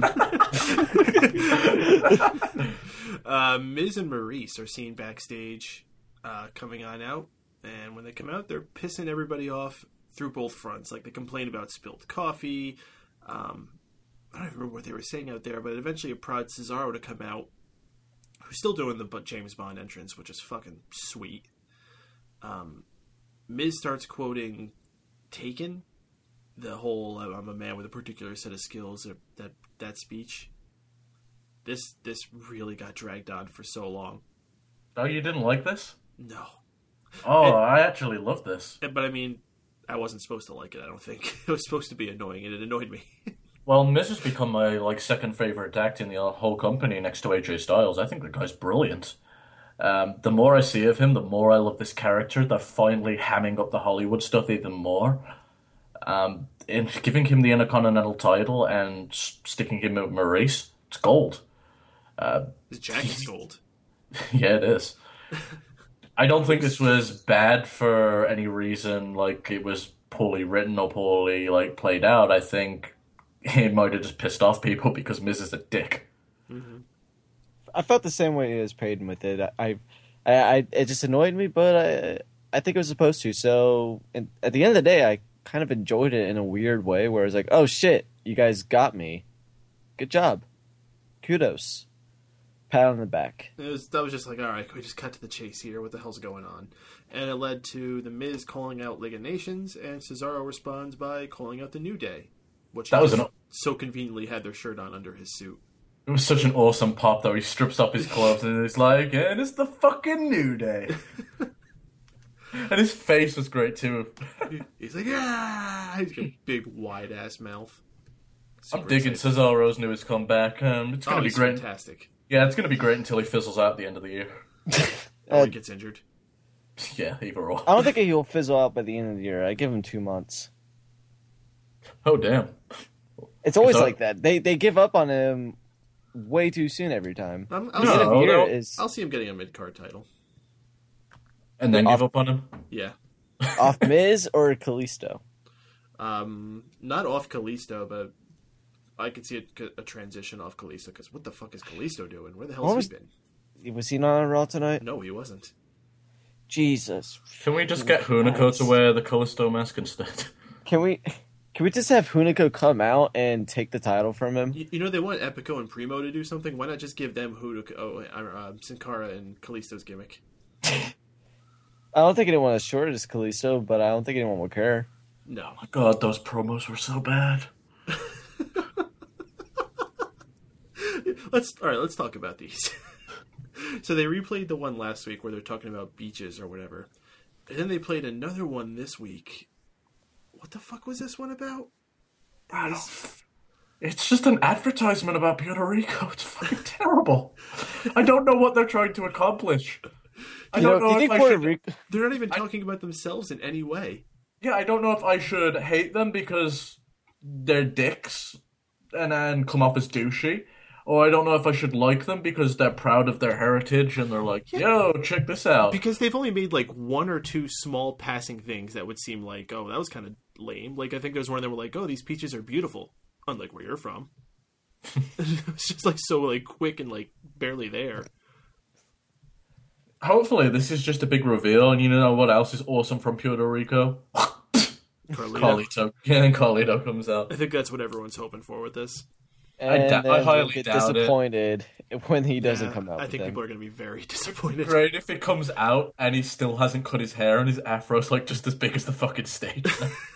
uh, Miz and Maurice are seen backstage, uh, coming on out, and when they come out, they're pissing everybody off through both fronts. Like they complain about spilled coffee. Um, I don't remember what they were saying out there, but eventually it prods Cesaro to come out, who's still doing the James Bond entrance, which is fucking sweet. Um, Miz starts quoting Taken, the whole "I'm a man with a particular set of skills," that that speech. This this really got dragged on for so long. Oh, you didn't like this? No, Oh, It- I actually love this. but I mean, I wasn't supposed to like it. I don't think it was supposed to be annoying, and it annoyed me. Well, Miz has become my like second favorite act in the whole company next to A J Styles. I think the guy's brilliant. Um, the more I see of him, the more I love this character. They're finally hamming up the Hollywood stuff even more. Um, in giving him the Intercontinental title and s- sticking him with Maurice, it's gold. His jacket's gold. Yeah, it is. I don't think this was bad for any reason, like it was poorly written or poorly like played out. I think it might have just pissed off people because Miz is a dick. I felt the same way as Peyton with it. I, I, I it just annoyed me, but I, I think it was supposed to. So, and at the end of the day, I kind of enjoyed it in a weird way, where it's like, "Oh shit, you guys got me. Good job, kudos." Pat on the back. It was, that was just like, all right, can we just cut to the chase here? What the hell's going on? And it led to The Miz calling out League of Nations, and Cesaro responds by calling out the New Day, which That he was just an- so conveniently had their shirt on under his suit. It was such an awesome pop, though. He strips off his clothes and he's like, and it's the fucking New Day. And his face was great, too. He's like, yeah! He's got a big, wide-ass mouth. I'm Super digging excited. Cesaro's newest comeback. Um, it's going Oh, to be he's great. fantastic. Yeah, it's going to be great until he fizzles out at the end of the year. Or Uh, he gets injured. Yeah, either or. I don't think he'll fizzle out by the end of the year. I give him two months. Oh, damn. It's always that- like that. They they give up on him way too soon every time. I'm, The I'll, No, end see, of the year no. is I'll see him getting a mid-card title. And then Off- give up on him? Yeah. off Miz or Kalisto. Um, not off Kalisto, but I could see a, a transition off Kalisto, because what the fuck is Kalisto doing? Where the hell's What was- he been? Was he not on Raw tonight? No, he wasn't. Jesus. Can we just get Hunico to wear the Callisto mask instead? Can we can we just have Hunico come out and take the title from him? You, you know, they want Epico and Primo to do something. Why not just give them Hudo, oh, uh, Sin Cara and Kalisto's gimmick? I don't think anyone as short as Kalisto, but I don't think anyone will care. No. God, those promos were so bad. Let's all right. Let's talk about these. So they replayed the one last week where they're talking about beaches or whatever, and then they played another one this week. What the fuck was this one about? I don't... It's just an advertisement about Puerto Rico. It's fucking terrible. I don't know what they're trying to accomplish. I You don't know, know, do you if think I Puerto should... Rico? They're not even talking about themselves in any way. Yeah, I don't know if I should hate them because they're dicks and then come off as douchey, or I don't know if I should like them because they're proud of their heritage and they're like, yo, check this out. Because they've only made like one or two small passing things that would seem like, oh, that was kind of lame. Like I think there's one that were like, oh, these peaches are beautiful, unlike where you're from. It's just like so like quick and like barely there. Hopefully this is just a big reveal, and you know what else is awesome from Puerto Rico? Carlito. Carlito. Yeah, and Carlito comes out. I think that's what everyone's hoping for with this. I And da- I then we'll highly get doubt it. disappointed when he doesn't Yeah, come out. I with think them. people are going to be very disappointed. Great if it comes out and he still hasn't cut his hair and his afro's like just as big as the fucking stage.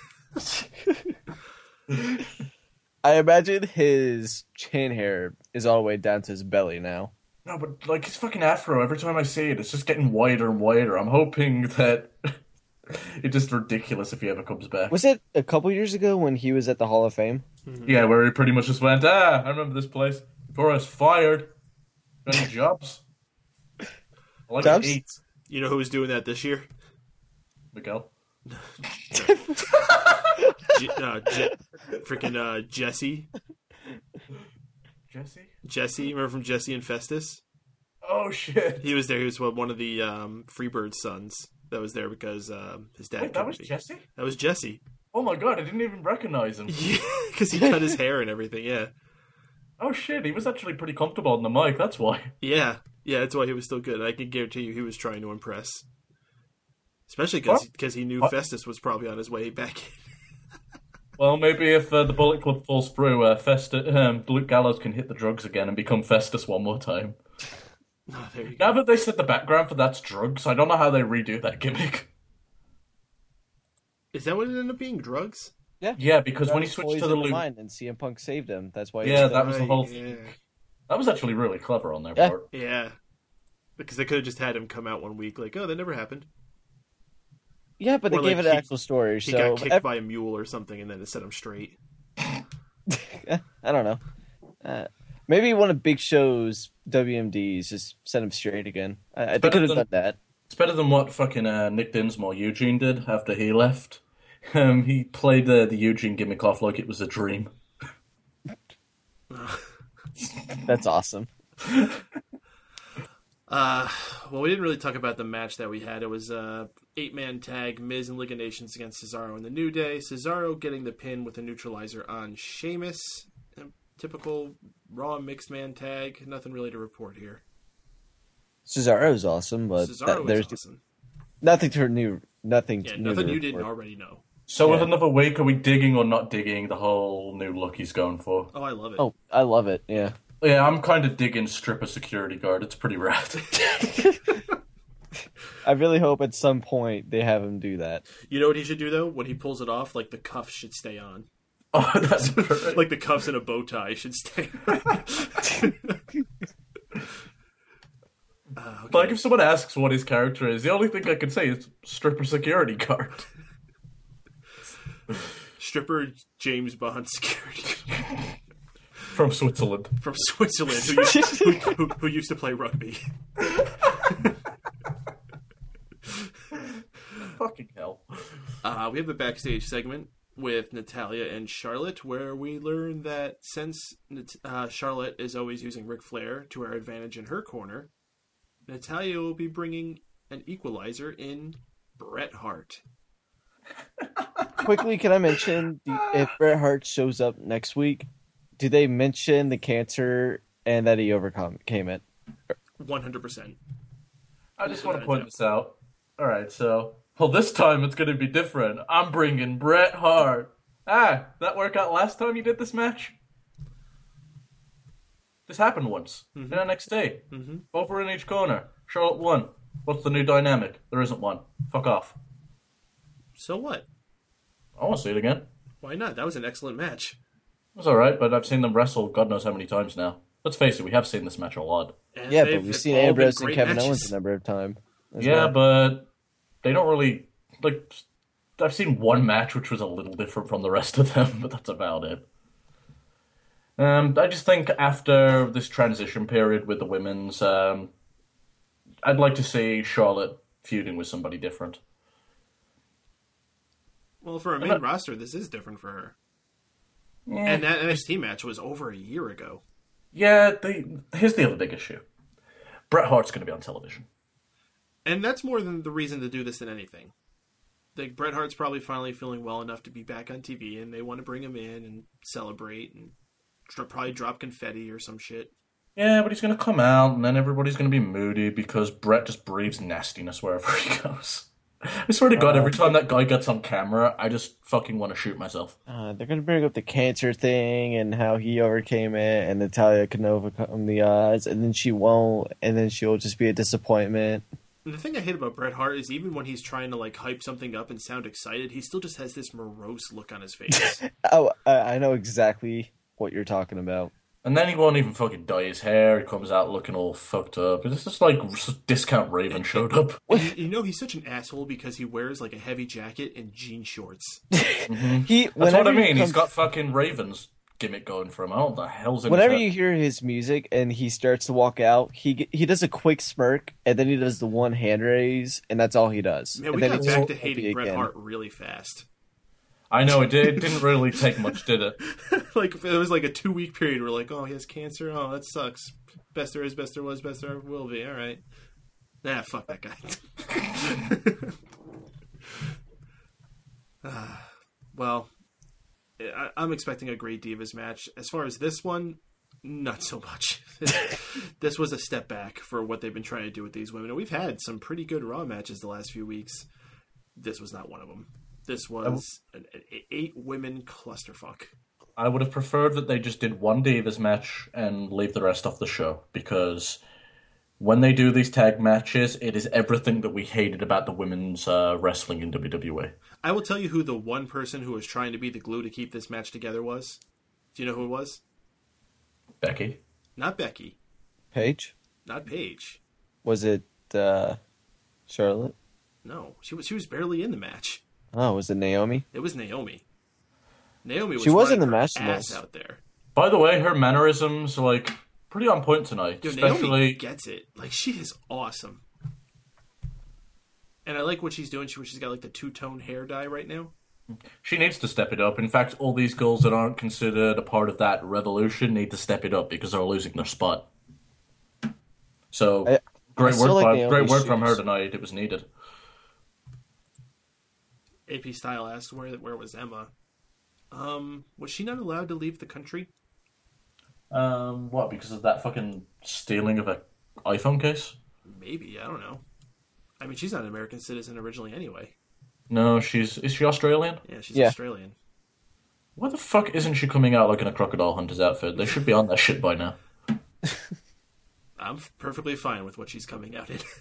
I imagine his chin hair is all the way down to his belly now. No, but like his fucking afro, every time I see it, it's just getting wider and wider. I'm hoping that it's just ridiculous if he ever comes back. Was it a couple years ago when he was at the Hall of Fame? Yeah, where he pretty much just went, ah, I remember this place. Before I was fired. Got any jobs? I like Jobs? to eat. You know who was doing that this year? Miguel. Je- uh, Je- freaking uh, Jesse. Jesse? Jesse, remember from Jesse and Festus? Oh shit. He was there. He was what, one of the um, Freebird sons that was there because um, his dad Wait, that couldn't was be. Jesse? That was Jesse. Oh my god, I didn't even recognize him. Yeah, because he cut his hair and everything. Yeah, Oh shit, he was actually pretty comfortable on the mic, that's why. yeah, yeah. That's why he was still good. I can guarantee you, he was trying to impress, especially because What? because he knew What? Festus was probably on his way back. Well, maybe if uh, the Bullet Club falls through, uh, Festus, um, Luke Gallows can hit the drugs again and become Festus one more time. Oh, there you go. Now that they said the background for that's drugs, I don't know how they redo that gimmick. Is that what it ended up being? Drugs? Yeah, because That when he was switched to poison the in Luke... mind and C M Punk saved him. That's why. he Yeah, was that was the Right, whole yeah. thing. That was actually really clever on their Yeah. part. Yeah, because they could have just had him come out one week like, oh, that never happened. Yeah, but they Or, gave like, it an he- actual story. He so got kicked ev- by a mule or something, and then it set him straight. I don't know. Uh, maybe one of Big Show's W M Ds just set him straight again. I, I think better could have than- done that. It's better than what fucking uh, Nick Dinsmore Eugene did after he left. Um, he played the, the Eugene gimmick off like it was a dream. That's awesome. Uh, well, we didn't really talk about the match that we had. It was a eight-man tag, Miz and League of Nations against Cesaro and the New Day. Cesaro getting the pin with a neutralizer on Sheamus. A typical Raw mixed man tag. Nothing really to report here. Cesaro's awesome, but Cesaro that, was there's awesome. nothing to new. Nothing. Yeah, new nothing to you didn't report. already know. So with Yeah. another week, are we digging or not digging the whole new look he's going for? Oh, I love it. Oh, I love it. Yeah. Yeah, I'm kind of digging stripper security guard. It's pretty rad. I really hope at some point they have him do that. You know what he should do though? When he pulls it off, like the cuffs should stay on. Oh, that's perfect. Like the cuffs and a bow tie should stay on. uh, okay. Like, if someone asks what his character is, the only thing I can say is stripper security guard. Stripper James Bond security From Switzerland. from Switzerland, who used, who, who, who used to play rugby. Fucking hell. Uh, we have the backstage segment with Natalya and Charlotte, where we learn that since uh, Charlotte is always using Ric Flair to her advantage in her corner, Natalya will be bringing an equalizer in Bret Hart. Quickly, can I mention the, if Bret Hart shows up next week? Do they mention the cancer and that he overcome came it? one hundred percent. I just want to point this out. Alright, so... Well, this time it's going to be different. I'm bringing Bret Hart. Ah, that work out last time you did this match? This happened once. Mm-hmm. The next day. Mm-hmm. Both were in each corner. Charlotte won. What's the new dynamic? There isn't one. Fuck off. So what? I want to see it again. Why not? That was an excellent match. It was alright, but I've seen them wrestle God knows how many times now. Let's face it, we have seen this match a lot. And Yeah, but they've we've seen all been Ambrose and great Kevin matches. Owens a number of times. as Yeah, well. but they don't really... Like, I've seen one match which was a little different from the rest of them, but that's about it. Um, I just think after this transition period with the women's, um, I'd like to see Charlotte feuding with somebody different. Well, for a main not- roster, this is different for her. Yeah, And that N X T match was over a year ago. yeah the, here's the other big issue. Bret Hart's going to be on television. And that's more than the reason to do this than anything. Like, Bret Hart's probably finally feeling well enough to be back on T V, and they want to bring him in and celebrate and dro- probably drop confetti or some shit. Yeah, but he's going to come out, and then everybody's going to be moody because Bret just breathes nastiness wherever he goes. I swear to God, every time that guy gets on camera, I just fucking want to shoot myself. Uh, they're going to bring up the cancer thing and how he overcame it, and Natalya can overcome the odds, and then she won't, and then she'll just be a disappointment. And the thing I hate about Bret Hart is even when he's trying to, like, hype something up and sound excited, he still just has this morose look on his face. Oh, I, I know exactly what you're talking about. And then he won't even fucking dye his hair. He comes out looking all fucked up. It's just like Discount Raven showed up. And you, you know, he's such an asshole because he wears, like, a heavy jacket and jean shorts. He, That's what I whenever he mean. He's comes- got fucking Raven's gimmick going for him. I don't know what the hell's in Whenever his you head. hear his music and he starts to walk out, he he does a quick smirk and then he does the one hand raise and that's all he does. Man, and we then got it's back just to happy hating Bret again. Hart really fast. I know, it, did, it didn't really take much, did it? Like, it was like a two-week period where, like, oh, he has cancer? Oh, that sucks. Best there is, best there was, best there will be. All right. Nah, fuck that guy. uh, well, I, I'm expecting a great Divas match. As far as this one, not so much. This was a step back for what they've been trying to do with these women. And we've had some pretty good Raw matches the last few weeks. This was not one of them. This was an, an eight women clusterfuck. I would have preferred that they just did one Divas match and leave the rest off the show, because when they do these tag matches, it is everything that we hated about the women's uh, wrestling in W W E. I will tell you who the one person who was trying to be the glue to keep this match together was. Do you know who it was? Becky? Not Becky. Paige? Not Paige. Was it uh, Charlotte? No, she was. She was barely in the match. Oh, was it Naomi? It was Naomi. Naomi was. She was in running the her match the ass most. out there. By the way, her mannerisms are, like, pretty on point tonight. Dude, especially... Naomi gets it. Like, she is awesome. And I like what she's doing. She, she's got like the two-tone hair dye right now. She needs to step it up. In fact, all these girls that aren't considered a part of that revolution need to step it up because they're losing their spot. So, I- great I still work, like by, Naomi's great work from her shoes. tonight. It was needed. A P Style asked where where was Emma. Um, was she not allowed to leave the country? Um, what? Because of that fucking stealing of a iPhone case? Maybe, I don't know. I mean, she's not an American citizen originally anyway. No, she's is she Australian? Yeah, she's Yeah. Australian. Why the fuck isn't she coming out like in a Crocodile Hunter's outfit? They should be on that shit by now. I'm perfectly fine with what she's coming out in.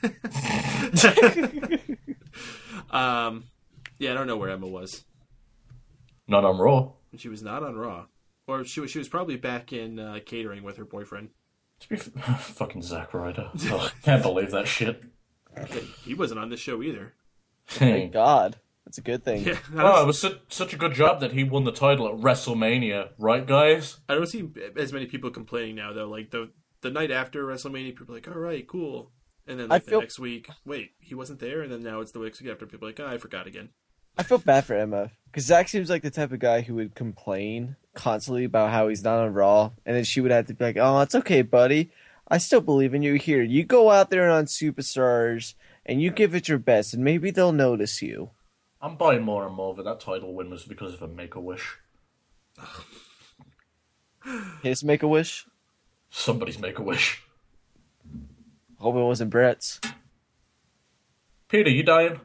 um, yeah, I don't know where Emma was. Not on Raw. She was not on Raw, or she was. She was probably back in uh, catering with her boyfriend. To be f- fucking Zack Ryder. Oh, can't believe that shit. He wasn't on this show either. Thank God. That's a good thing. Yeah, I Oh, don't, it was su- such a good job that he won the title at WrestleMania, right, guys? I don't see as many people complaining now though. Like the the night after WrestleMania, people are like, "All right, cool," and then like, I feel- the next week, wait, he wasn't there, and then now it's the week after. People are like, "Oh, I forgot again." I feel bad for Emma because Zach seems like the type of guy who would complain constantly about how he's not on Raw, and then she would have to be like, "Oh, it's okay, buddy. I still believe in you. Here, you go out there on Superstars and you give it your best, and maybe they'll notice you." I'm buying more and more that that title win was because of a Make-A-Wish. His Make a Wish. Somebody's Make-A-Wish. Hope it wasn't Brett's. Peter, you dying?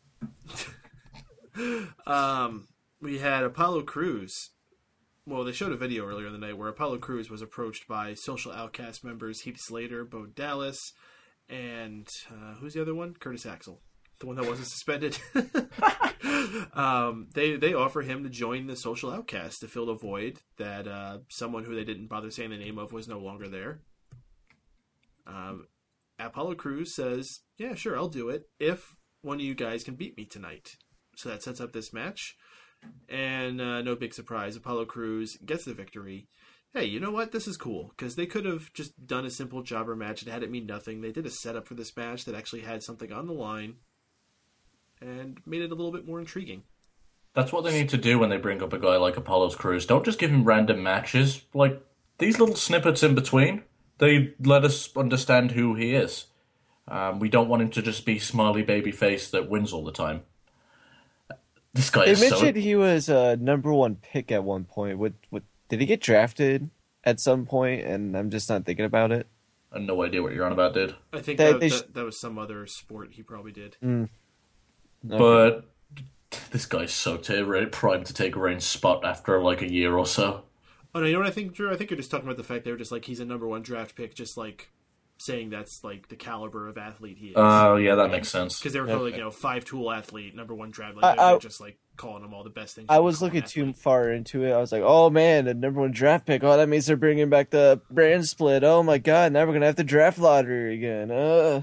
Um, we had Apollo Crews. Well, they showed a video earlier in the night where Apollo Crews was approached by Social Outcast members Heath Slater, Bo Dallas, and uh, who's the other one? Curtis Axel, the one that wasn't suspended. um, they they offer him to join the Social Outcast to fill the void that uh, someone who they didn't bother saying the name of was no longer there. Um, Apollo Crews says, "Yeah, sure, I'll do it if one of you guys can beat me tonight." So that sets up this match. And uh, no big surprise, Apollo Crews gets the victory. Hey, you know what? This is cool, because they could have just done a simple jobber match and had it mean nothing. They did a setup for this match that actually had something on the line and made it a little bit more intriguing. That's what they need to do when they bring up a guy like Apollo's Crews. Don't just give him random matches. Like, these little snippets in between, they let us understand who he is. Um, we don't want him to just be smiley baby face that wins all the time. This guy They is so... mentioned he was a number one pick at one point. What? What? Did he get drafted at some point? And I'm just not thinking about it. I have no idea what you're on about, dude. I think They- that, they that, sh- that was some other sport he probably did. Mm. Okay. But this guy's so t- primed to take Reigns' spot after like a year or so. Oh, no, you know what I think, Drew? I think you're just talking about the fact they were just like, he's a number one draft pick, just like saying that's like the caliber of athlete he is. Oh, yeah, that makes sense. Because they were Okay. calling, like, you know, five tool athlete, number one draft. Like, I- they're, I- they're just like calling him all the best things. I you can was call looking an too athlete. far into it. I was like, "Oh man, the number one draft pick. Oh, that means they're bringing back the brand split. Oh my god, now we're gonna have the draft lottery again." Uh,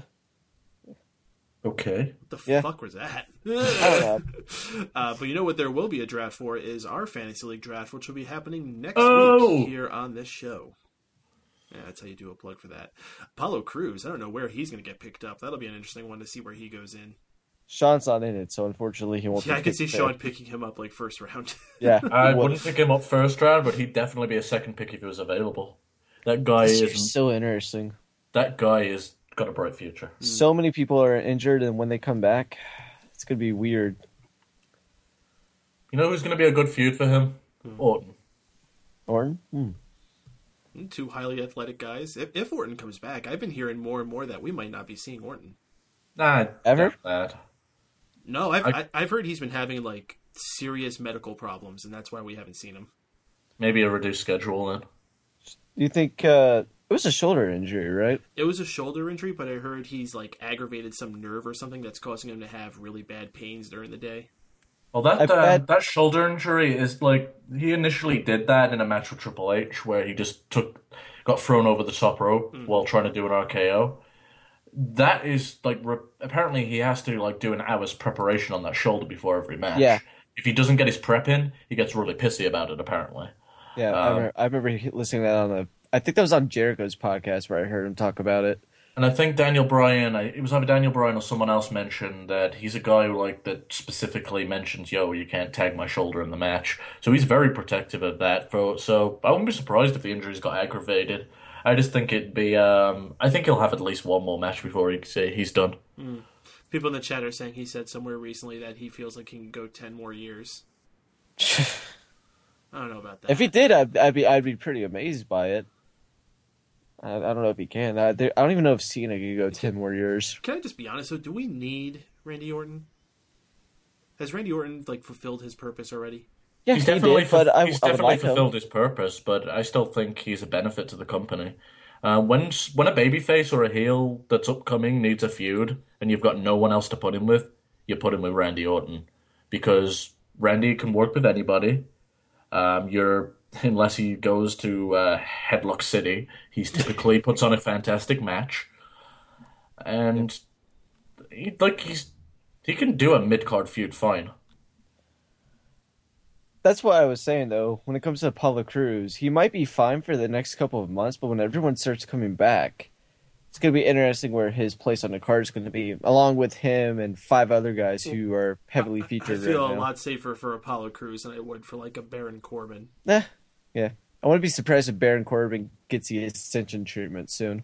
Okay. What the Yeah. fuck was that? I don't know. uh, but you know what there will be a draft for is our Fantasy League draft, which will be happening next Oh! week here on this show. Yeah, that's how you do a plug for that. Apollo Crews, I don't know where he's going to get picked up. That'll be an interesting one to see where he goes in. Sean's not in it, so unfortunately he won't. Yeah, be I can see picked Sean there. picking him up like first round. Yeah, I he would. wouldn't pick him up first round, but he'd definitely be a second pick if he was available. That guy This is year's so interesting. that guy is got a bright future. So many people are injured, and when they come back, it's gonna be weird. You know who's going to be a good feud for him? Orton. Orton. Hmm. Two highly athletic guys. If, if Orton comes back, I've been hearing more and more that we might not be seeing Orton. Nah, Ever? That. No, I've, I- I, I've heard he's been having like serious medical problems, and that's why we haven't seen him. Maybe a reduced schedule then. Do you think uh, it was a shoulder injury, right? It was a shoulder injury, but I heard he's like aggravated some nerve or something that's causing him to have really bad pains during the day. Well, that I've uh, had- that shoulder injury is like he initially did that in a match with Triple H, where he just took got thrown over the top rope while trying to do an R K O. That is like re- apparently he has to like do an hour's preparation on that shoulder before every match. Yeah. If he doesn't get his prep in, he gets really pissy about it. Apparently. Yeah, I, Um, remember, I remember he- listening to that on the. I think that was on Jericho's podcast where I heard him talk about it. And I think Daniel Bryan, I, it was either Daniel Bryan or someone else mentioned that he's a guy who, like that specifically mentions, "Yo, you can't tag my shoulder in the match." So he's very protective of that. For so I wouldn't be surprised if the injuries got aggravated. I just think it'd be. Um, I think he'll have at least one more match before he say he's done. People in the chat are saying he said somewhere recently that he feels like he can go ten more years. I don't know about that. If he did, I'd, I'd be I'd be pretty amazed by it. I, I don't know if he can. I, there, I don't even know if Cena could go ten more years. Can I just be honest though? Do we need Randy Orton? Has Randy Orton like fulfilled his purpose already? Yeah, He's he definitely, did, but fu- I, he's I would definitely like him. fulfilled his purpose, but I still think he's a benefit to the company. Uh, when when a babyface or a heel that's upcoming needs a feud and you've got no one else to put him with, you put him with Randy Orton because Randy can work with anybody. Um, you're unless he goes to uh, Headlock City, he's typically puts on a fantastic match, and he, like he's he can do a mid card feud fine. That's what I was saying, though. When it comes to Apollo Crews, he might be fine for the next couple of months, but when everyone starts coming back, it's going to be interesting where his place on the card is going to be, along with him and five other guys who are heavily featured I feel right a now. lot safer for Apollo Crews than I would for like a Baron Corbin. Eh, yeah. I wouldn't be surprised if Baron Corbin gets the Ascension treatment soon.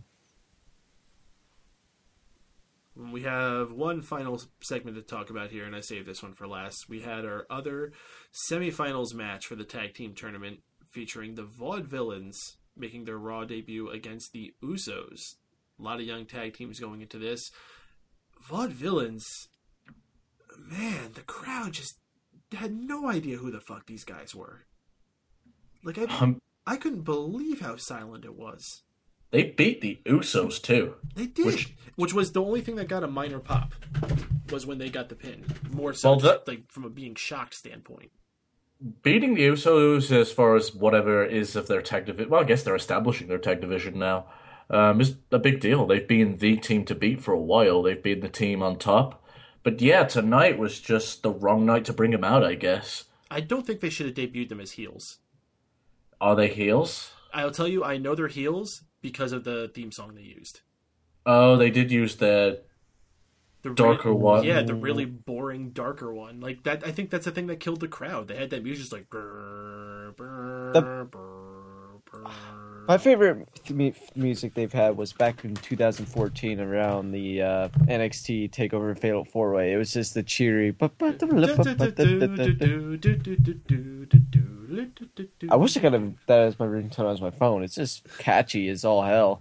We have one final segment to talk about here, and I saved this one for last. We had our other semifinals match for the tag team tournament featuring the Vaudevillains making their Raw debut against the Usos. A lot of young tag teams going into this. Vaudevillains, man, the crowd just had no idea who the fuck these guys were. Like, I, Um, I couldn't believe how silent it was. they beat the Usos too. They did, which, Which- was the only thing that got a minor pop. Was when they got the pin. More so, Well, just, that- like from a being shocked standpoint. Beating the Usos as far as whatever is of their tag division. Well, I guess they're establishing their tag division now. Um, is a big deal. They've been the team to beat for a while. They've been the team on top. But yeah, tonight was just the wrong night to bring them out, I guess. I don't think they should have debuted them as heels. Are they heels? I'll tell you, I know they're heels because of the theme song they used. Oh, they did use the The re- darker one. Yeah, the really boring, darker one. Like that. I think that's the thing that killed the crowd. They had that music just like. Brr, brr, The- brr, brr. My favorite th- music they've had was back in two thousand fourteen around the uh, N X T TakeOver Fatal Four Way. It was just the cheery. I wish I could have that as my ringtone as my phone. It's just catchy as all hell.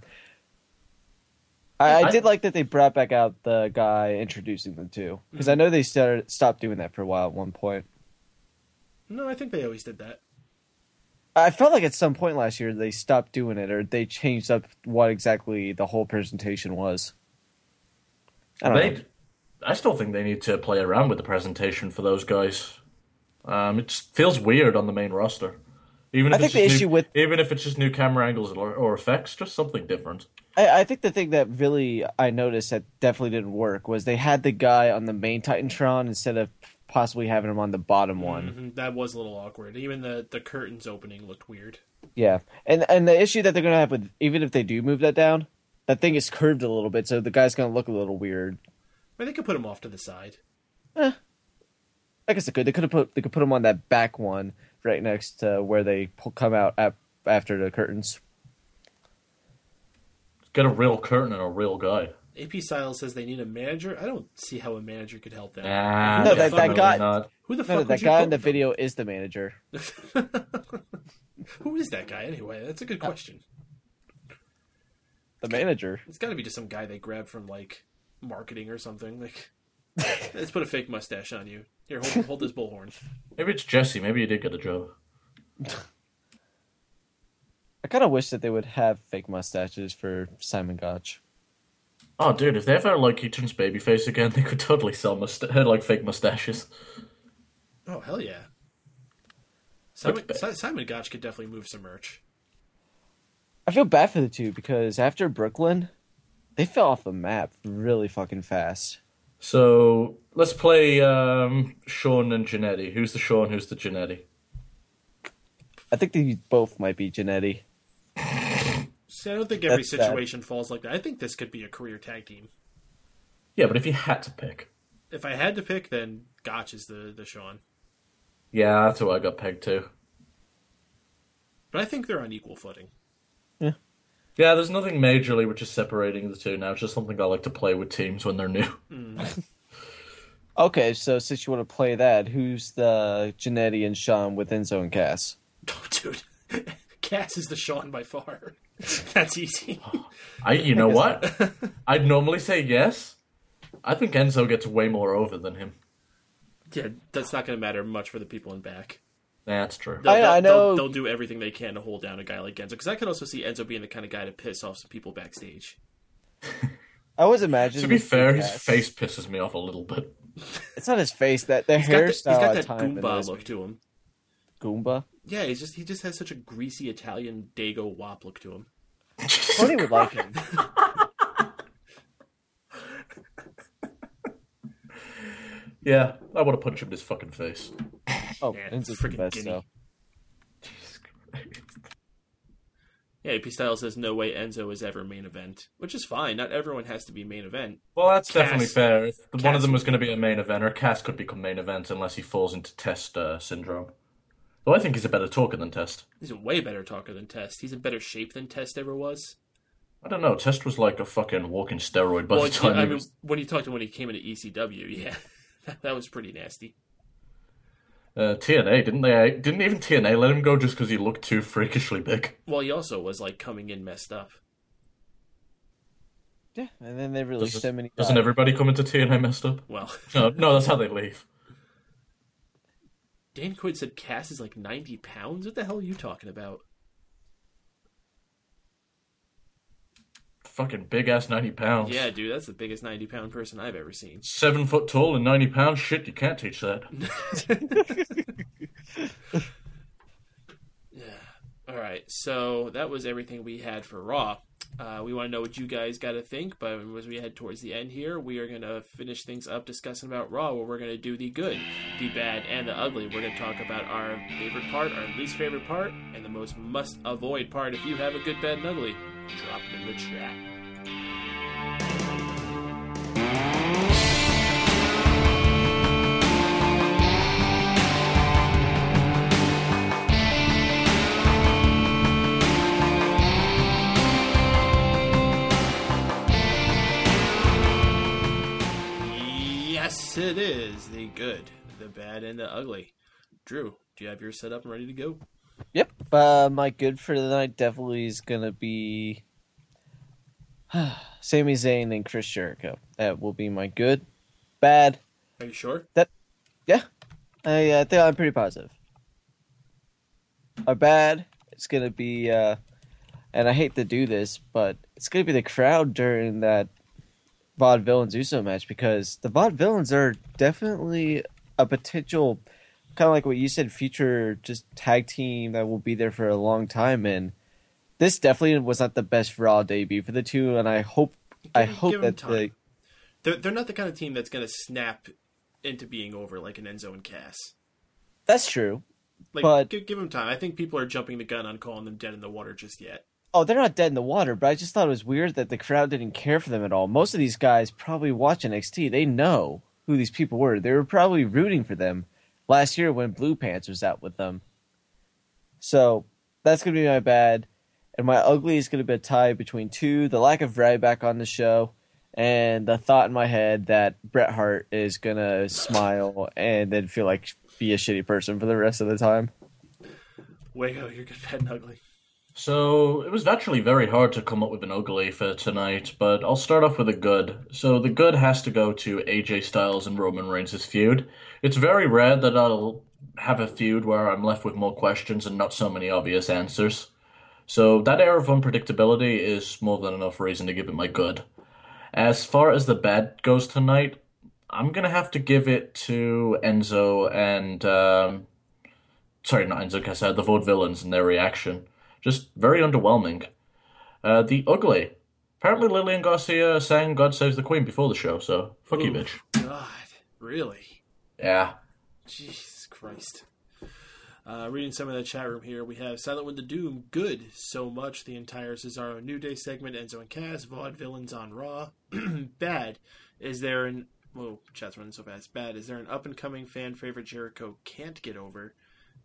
I, I did like that they brought back out the guy introducing them too, because I know they started stopped doing that for a while at one point. No, I think they always did that. I felt like at some point last year they stopped doing it, or they changed up what exactly the whole presentation was. I don't know. They, I still think they need to play around with the presentation for those guys. Um, it just feels weird on the main roster. Even if I it's think the just issue new, with- even if it's just new camera angles or, or effects, just something different. I, I think the thing that really I noticed that definitely didn't work was they had the guy on the main Titantron instead of possibly having him on the bottom one. Mhm, that was a little awkward. Even the, the curtains opening looked weird. Yeah, and and the issue that they're gonna have with even if they do move that down, that thing is curved a little bit, so the guy's gonna look a little weird. I mean, they could put him off to the side. I guess they could. They could have put. They could put him on that back one right next to where they pull, come out ap- after the curtains. Get a real curtain and a real guy. A P Styles says they need a manager. I don't see how a manager could help them. Nah, No, Who the that- fuck that would- guy- not. Who the No, fuck? no, would that you guy put in the them? video is the manager. Who is that guy anyway? That's a good question. The manager. It's got to be just some guy they grabbed from like marketing or something. Like, let's put a fake mustache on you. Here, hold, hold this bullhorn. Maybe it's Jesse. Maybe he did get a job. I kind of wish that they would have fake mustaches for Simon Gotch. Oh, dude, if they ever like he turns babyface again, they could totally sell musta- like fake mustaches. Oh hell yeah! Simon, Looks bad. Si- Simon Gotch could definitely move some merch. I feel bad for the two because after Brooklyn, they fell off the map really fucking fast. So let's play um, Sean and Janetti. Who's the Sean? Who's the Janetti? I think they both might be Janetti. See, I don't think every That's sad. situation falls like that. I think this could be a career tag team. Yeah, but if you had to pick, If I had to pick, then Gotch is the the Sean. yeah, that's who I got pegged to. But I think they're on equal footing. Yeah, there's nothing majorly which is separating the two now. It's just something I like to play with teams when they're new. Okay, so since you want to play that, who's the Janetti and Sean with Enzo and Cass? Oh, dude, Cass is the Sean by far. That's easy. I, you know what? I'd normally say yes. I think Enzo gets way more over than him. Yeah, that's not going to matter much for the people in back. That's true. They'll, I- they'll, I know- They'll, they'll do everything they can to hold down a guy like Enzo. Because I could also see Enzo being the kind of guy to piss off some people backstage. I was imagining. To be this fair, big his ass- face pisses me off a little bit. It's not his face. That the He's got, the, he's hairstyle got at that times Goomba annoys look me. to him. Goomba. Yeah, he's just he just has such a greasy Italian Dago Wop look to him. Tony would like him. Yeah, I want to punch him in his fucking face. Oh, Yeah, Enzo's the freaking best guinea. though. Jesus Christ. Yeah, A P Styles says no way Enzo is ever main event, which is fine. Not everyone has to be main event. Well, that's Cass- definitely fair. If one Cass- of them was going to be a main eventer, Cass could become main event unless he falls into Test uh, syndrome. Though I think he's a better talker than Test. He's a way better talker than Test. He's in better shape than Test ever was. I don't know. Test was like a fucking walking steroid by Well, the time yeah, I he mean, was. when you talked to him when he came into E C W, yeah, that, that was pretty nasty. Uh, T N A didn't they? Didn't even T N A let him go just because he looked too freakishly big? Well, he also was like coming in messed up. Yeah, and then they released Doesn't, him, and he doesn't died. everybody come into T N A messed up? Well, No, no, that's how they leave. Dan Quinn said Cass is like ninety pounds. What the hell are you talking about? Fucking big ass ninety pounds. Yeah, dude, that's the biggest ninety pound person I've ever seen. Seven foot tall and ninety pounds. Shit, you can't teach that. Yeah. All right. So that was everything we had for Raw. Uh, we want to know what you guys got to think, but as we head towards the end here, we are going to finish things up discussing about Raw, where we're going to do the good, the bad, and the ugly. We're going to talk about our favorite part, our least favorite part, and the most must-avoid part. If you have a good, bad, and ugly, drop it in the chat. Yes, it is the good, the bad, and the ugly. Drew, do you have yours set up and ready to go? Yep. Uh, my good for the night definitely is gonna be Sami Zayn and Chris Jericho. That will be my good. Bad. Are you sure? Yeah. I, I think I'm pretty positive. Our bad. It's gonna be, uh, and I hate to do this, but it's gonna be the crowd during that Vaudevillains Uso match, because the Vaudevillains are definitely a potential, kind of like what you said, future just tag team that will be there for a long time. And this definitely was not the best Raw debut for the two, and I hope I Give- hope give 'em that time. the They're, they're not the kind of team that's going to snap into being over like an Enzo and Cass. that's true. Like, But- give, give them time. I think people are jumping the gun on calling them dead in the water just yet. Oh, they're not dead in the water, but I just thought it was weird that the crowd didn't care for them at all. Most of these guys probably watch N X T. They know who these people were. They were probably rooting for them last year when Blue Pants was out with them. So that's going to be my bad. And my ugly is going to be a tie between two, the lack of Ryback on the show, and the thought in my head that Bret Hart is going to smile and then feel like be a shitty person for the rest of the time. Wago, you're good, bad, and ugly. So it was actually very hard to come up with an ugly for tonight, but I'll start off with a good. So the good has to go to A J Styles and Roman Reigns' feud. It's very rare that I'll have a feud where I'm left with more questions and not so many obvious answers. So that air of unpredictability is more than enough reason to give it my good. As far as the bad goes tonight, I'm gonna have to give it to Enzo and um, sorry, not Enzo Casado, the Vaudevillains and their reaction. Just very underwhelming. Uh, the ugly. Apparently Lillian Garcia sang God Saves the Queen before the show, so fuck you, Ooh, bitch. God, really? Yeah. Jesus Christ. Uh, reading some of the chat room here, we have Silent Wind the Doom, good so much. The entire Cesaro New Day segment, Enzo and Cass, Vaudevillains on Raw. Bad. Is there an... Whoa, chat's running so fast. Bad. Is there an up-and-coming fan favorite Jericho can't get over?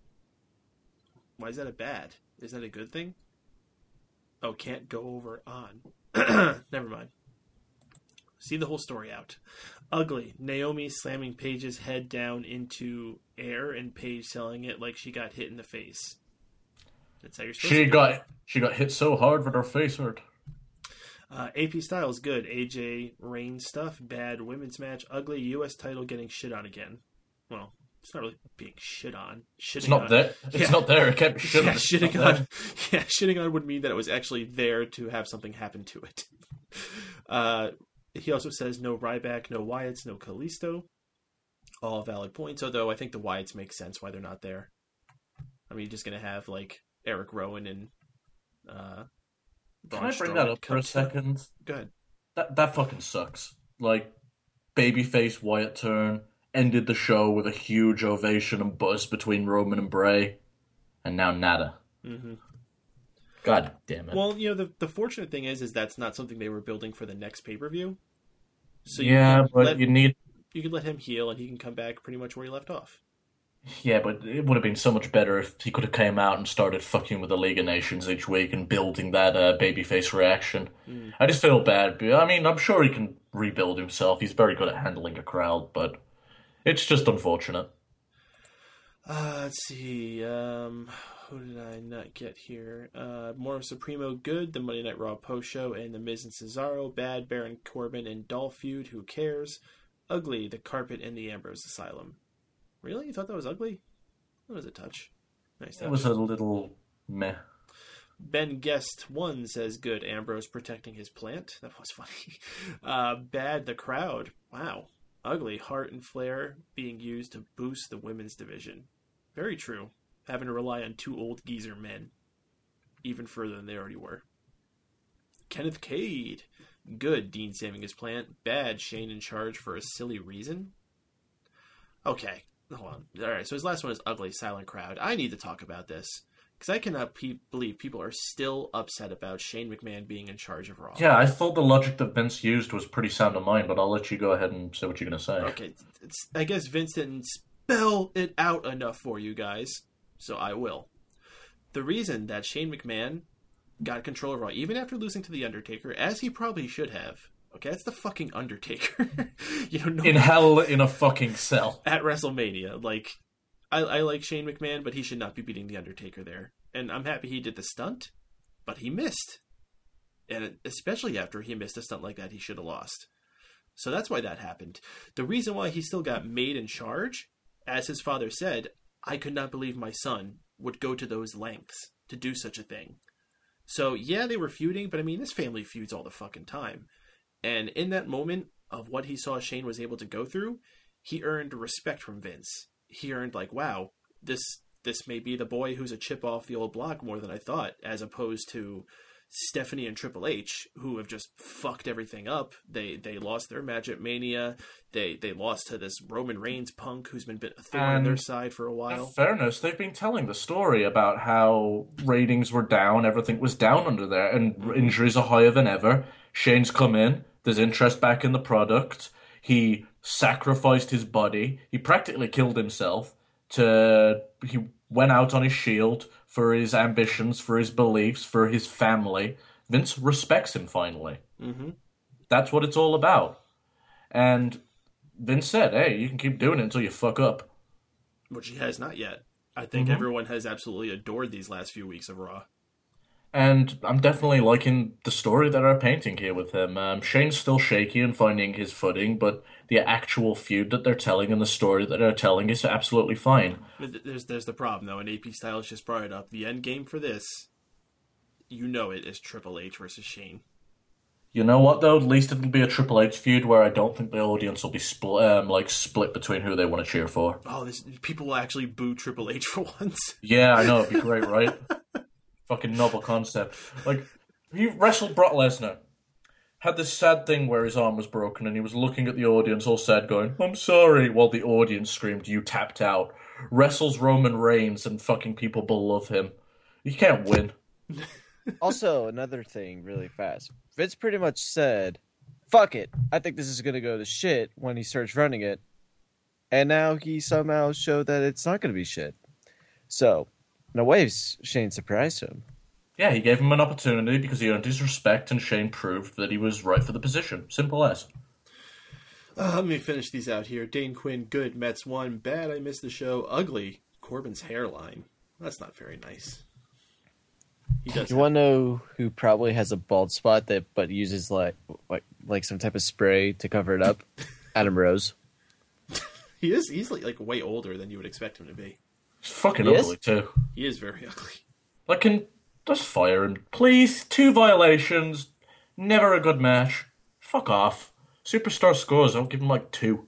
Why is that a bad? Is that a good thing? Oh, can't go over on. Never mind. See the whole story out. Ugly. Naomi slamming Paige's head down into air and Paige selling it like she got hit in the face. That's how you're supposed She to do got it. she got hit so hard that her face hurt. Uh, A P Styles, good. A J Reigns stuff, bad. Women's match, ugly. U S title getting shit on again. Well, it's not really being shit on. Shitting It's not on. there. It's Yeah. not there. It can't be shit Yeah, on. It's shitting not on. there. Yeah, shitting on would mean that it was actually there to have something happen to it. Uh, he also says no Ryback, no Wyatts, no Kalisto. All valid points, although I think the Wyatts make sense why they're not there. I mean, you're just going to have, like, Eric Rowan and uh, Can Braun I bring Strowman that up come for a to- second? Go ahead. That that fucking sucks. Like, babyface Wyatt turn ended the show with a huge ovation and buzz between Roman and Bray, and now nada. Mm-hmm. God damn it. Well, you know, the the fortunate thing is, is that's not something they were building for the next pay per view. So you yeah, can but let, you need. you can let him heal, and he can come back pretty much where he left off. Yeah, but it would have been so much better if he could have came out and started fucking with the League of Nations each week and building that uh, babyface reaction. Mm. I just feel bad. I mean, I'm sure he can rebuild himself. He's very good at handling a crowd, but it's just unfortunate. Uh, let's see. Um, who did I not get here? Uh, Moro Supremo, good. The Monday Night Raw post show and the Miz and Cesaro, bad. Baron Corbin and Dolph feud. Who cares? Ugly. The carpet and the Ambrose Asylum. Really? You thought that was ugly? That was a touch. Nice touch. It was a little meh. Ben Guest one says good. Ambrose protecting his plant. That was funny. Uh, bad. The crowd. Wow. Ugly. Hart and Flair being used to boost the women's division. Very true. Having to rely on two old geezer men. Even further than they already were. Kenneth Cade. Good. Dean saving his plant. Bad. Shane in charge for a silly reason. Okay. Hold on. All right. So his last one is ugly. Silent crowd. I need to talk about this. Because I cannot pe- believe people are still upset about Shane McMahon being in charge of Raw. Yeah, I thought the logic that Vince used was pretty sound of mind, but I'll let you go ahead and say what you're going to say. Okay. It's, I guess Vince didn't spell it out enough for you guys. So I will. The reason that Shane McMahon got control of Raw, even after losing to The Undertaker, as he probably should have. Okay, that's the fucking Undertaker. you know, no, In hell in a fucking cell. at WrestleMania. Like, I, I like Shane McMahon, but he should not be beating The Undertaker there. And I'm happy he did the stunt, but he missed. And especially after he missed a stunt like that, he should have lost. So that's why that happened. The reason why he still got made in charge, as his father said, I could not believe my son would go to those lengths to do such a thing. So yeah, they were feuding, but I mean, this family feuds all the fucking time. And in that moment of what he saw Shane was able to go through, he earned respect from Vince. He earned like, wow, this this may be the boy who's a chip off the old block more than I thought, as opposed to Stephanie and Triple H, who have just fucked everything up. They they lost their match at Mania. They they lost to this Roman Reigns punk who's been a thorn on And their side for a In while. fairness, they've been telling the story about how ratings were down, everything was down under there, and injuries are higher than ever. Shane's come in, there's interest back in the product. He sacrificed his body. He practically killed himself. To he went out on his shield for his ambitions, for his beliefs, for his family. Vince respects him finally. Mm-hmm. That's what it's all about. And Vince said, hey, you can keep doing it until you fuck up. Which he has not yet. I think Mhm. everyone has absolutely adored these last few weeks of Raw. And I'm definitely liking the story that they're painting here with him. Um, Shane's still shaky and finding his footing, but the actual feud that they're telling and the story that they're telling is absolutely fine. But there's there's the problem though, and A P Styles just brought it up. The end game for this, you know it, is Triple H versus Shane. You know what though? At least it'll be a Triple H feud where I don't think the audience will be split, um, like split between who they want to cheer for. Oh, this people will actually boo Triple H for once. Yeah, I know, it'd be great, right? Fucking novel concept. Like, he wrestled Brock Lesnar. Had this sad thing where his arm was broken and he was looking at the audience all sad going, I'm sorry, while the audience screamed, you tapped out. Wrestles Roman Reigns and fucking people love him. You can't win. Also, another thing really fast. Vince pretty much said, fuck it, I think this is going to go to shit when he starts running it. And now he somehow showed that it's not going to be shit. So, in a way, Shane surprised him. Yeah, he gave him an opportunity because he earned his respect and Shane proved that he was right for the position. Simple as. Uh, let me finish these out here. Dane Quinn, good. Mets one, bad. I missed the show. Ugly. Corbin's hairline. That's not very nice. He does. You have- want to know who probably has a bald spot that but uses like like like some type of spray to cover it up? Adam Rose. He is. He's like, like way older than you would expect him to be. He's fucking He is? ugly, too. He is very ugly. I can just fire him. Please, two violations. Never a good match. Fuck off. Superstar scores, I'll give him like two.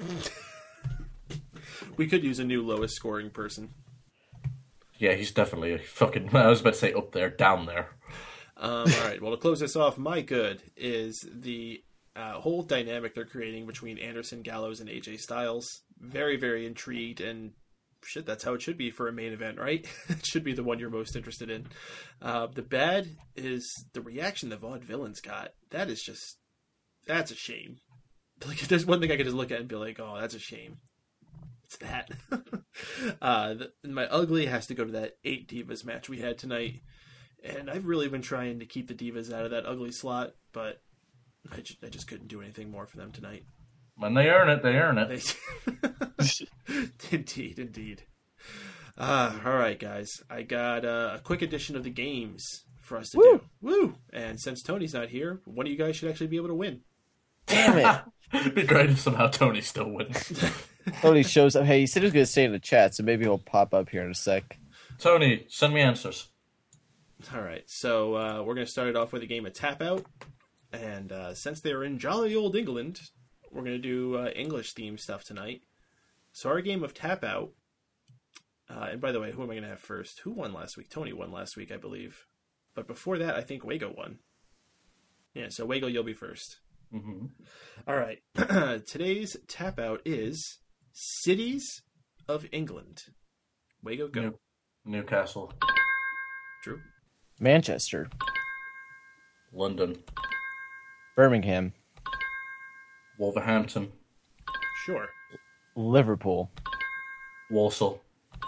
We could use a new lowest scoring person. Yeah, he's definitely a fucking... I was about to say up there, down there. Um, all right. Well, to close this off, my good is the uh, whole dynamic they're creating between Anderson, Gallows, and A J Styles. Very, very intrigued, and shit, that's how it should be for a main event, right? It should be the one you're most interested in. Uh, the bad is the reaction the Vaudevillains got. That is just... That's a shame. Like, if there's one thing I could just look at and be like, oh, that's a shame. It's that. uh, the, my ugly has to go to that eight Divas match we had tonight. And I've really been trying to keep the Divas out of that ugly slot, but I just, I just couldn't do anything more for them tonight. When they earn it, they earn it. They... indeed, indeed. Uh, all right, guys. I got uh, a quick edition of the games for us to Woo! do. Woo! And since Tony's not here, one of you guys should actually be able to win. Damn it. It'd be great if somehow Tony still wins. Tony shows up. Hey, he said he was going to stay in the chat, so maybe he'll pop up here in a sec. Tony, send me answers. All right, so uh, we're going to start it off with a game of Tap Out. And uh, since they're in jolly old England, we're going to do uh, English-themed stuff tonight. So our game of Tap Out, uh, and by the way, who am I going to have first? Who won last week? Tony won last week, I believe. But before that, I think Wago won. Yeah, so Wago, you'll be first. Mm-hmm. All right. Today's Tap Out is Cities of England. Wago, go. New- Newcastle. Drew. Manchester. London. Birmingham. Wolverhampton. Sure. Liverpool. Walsall.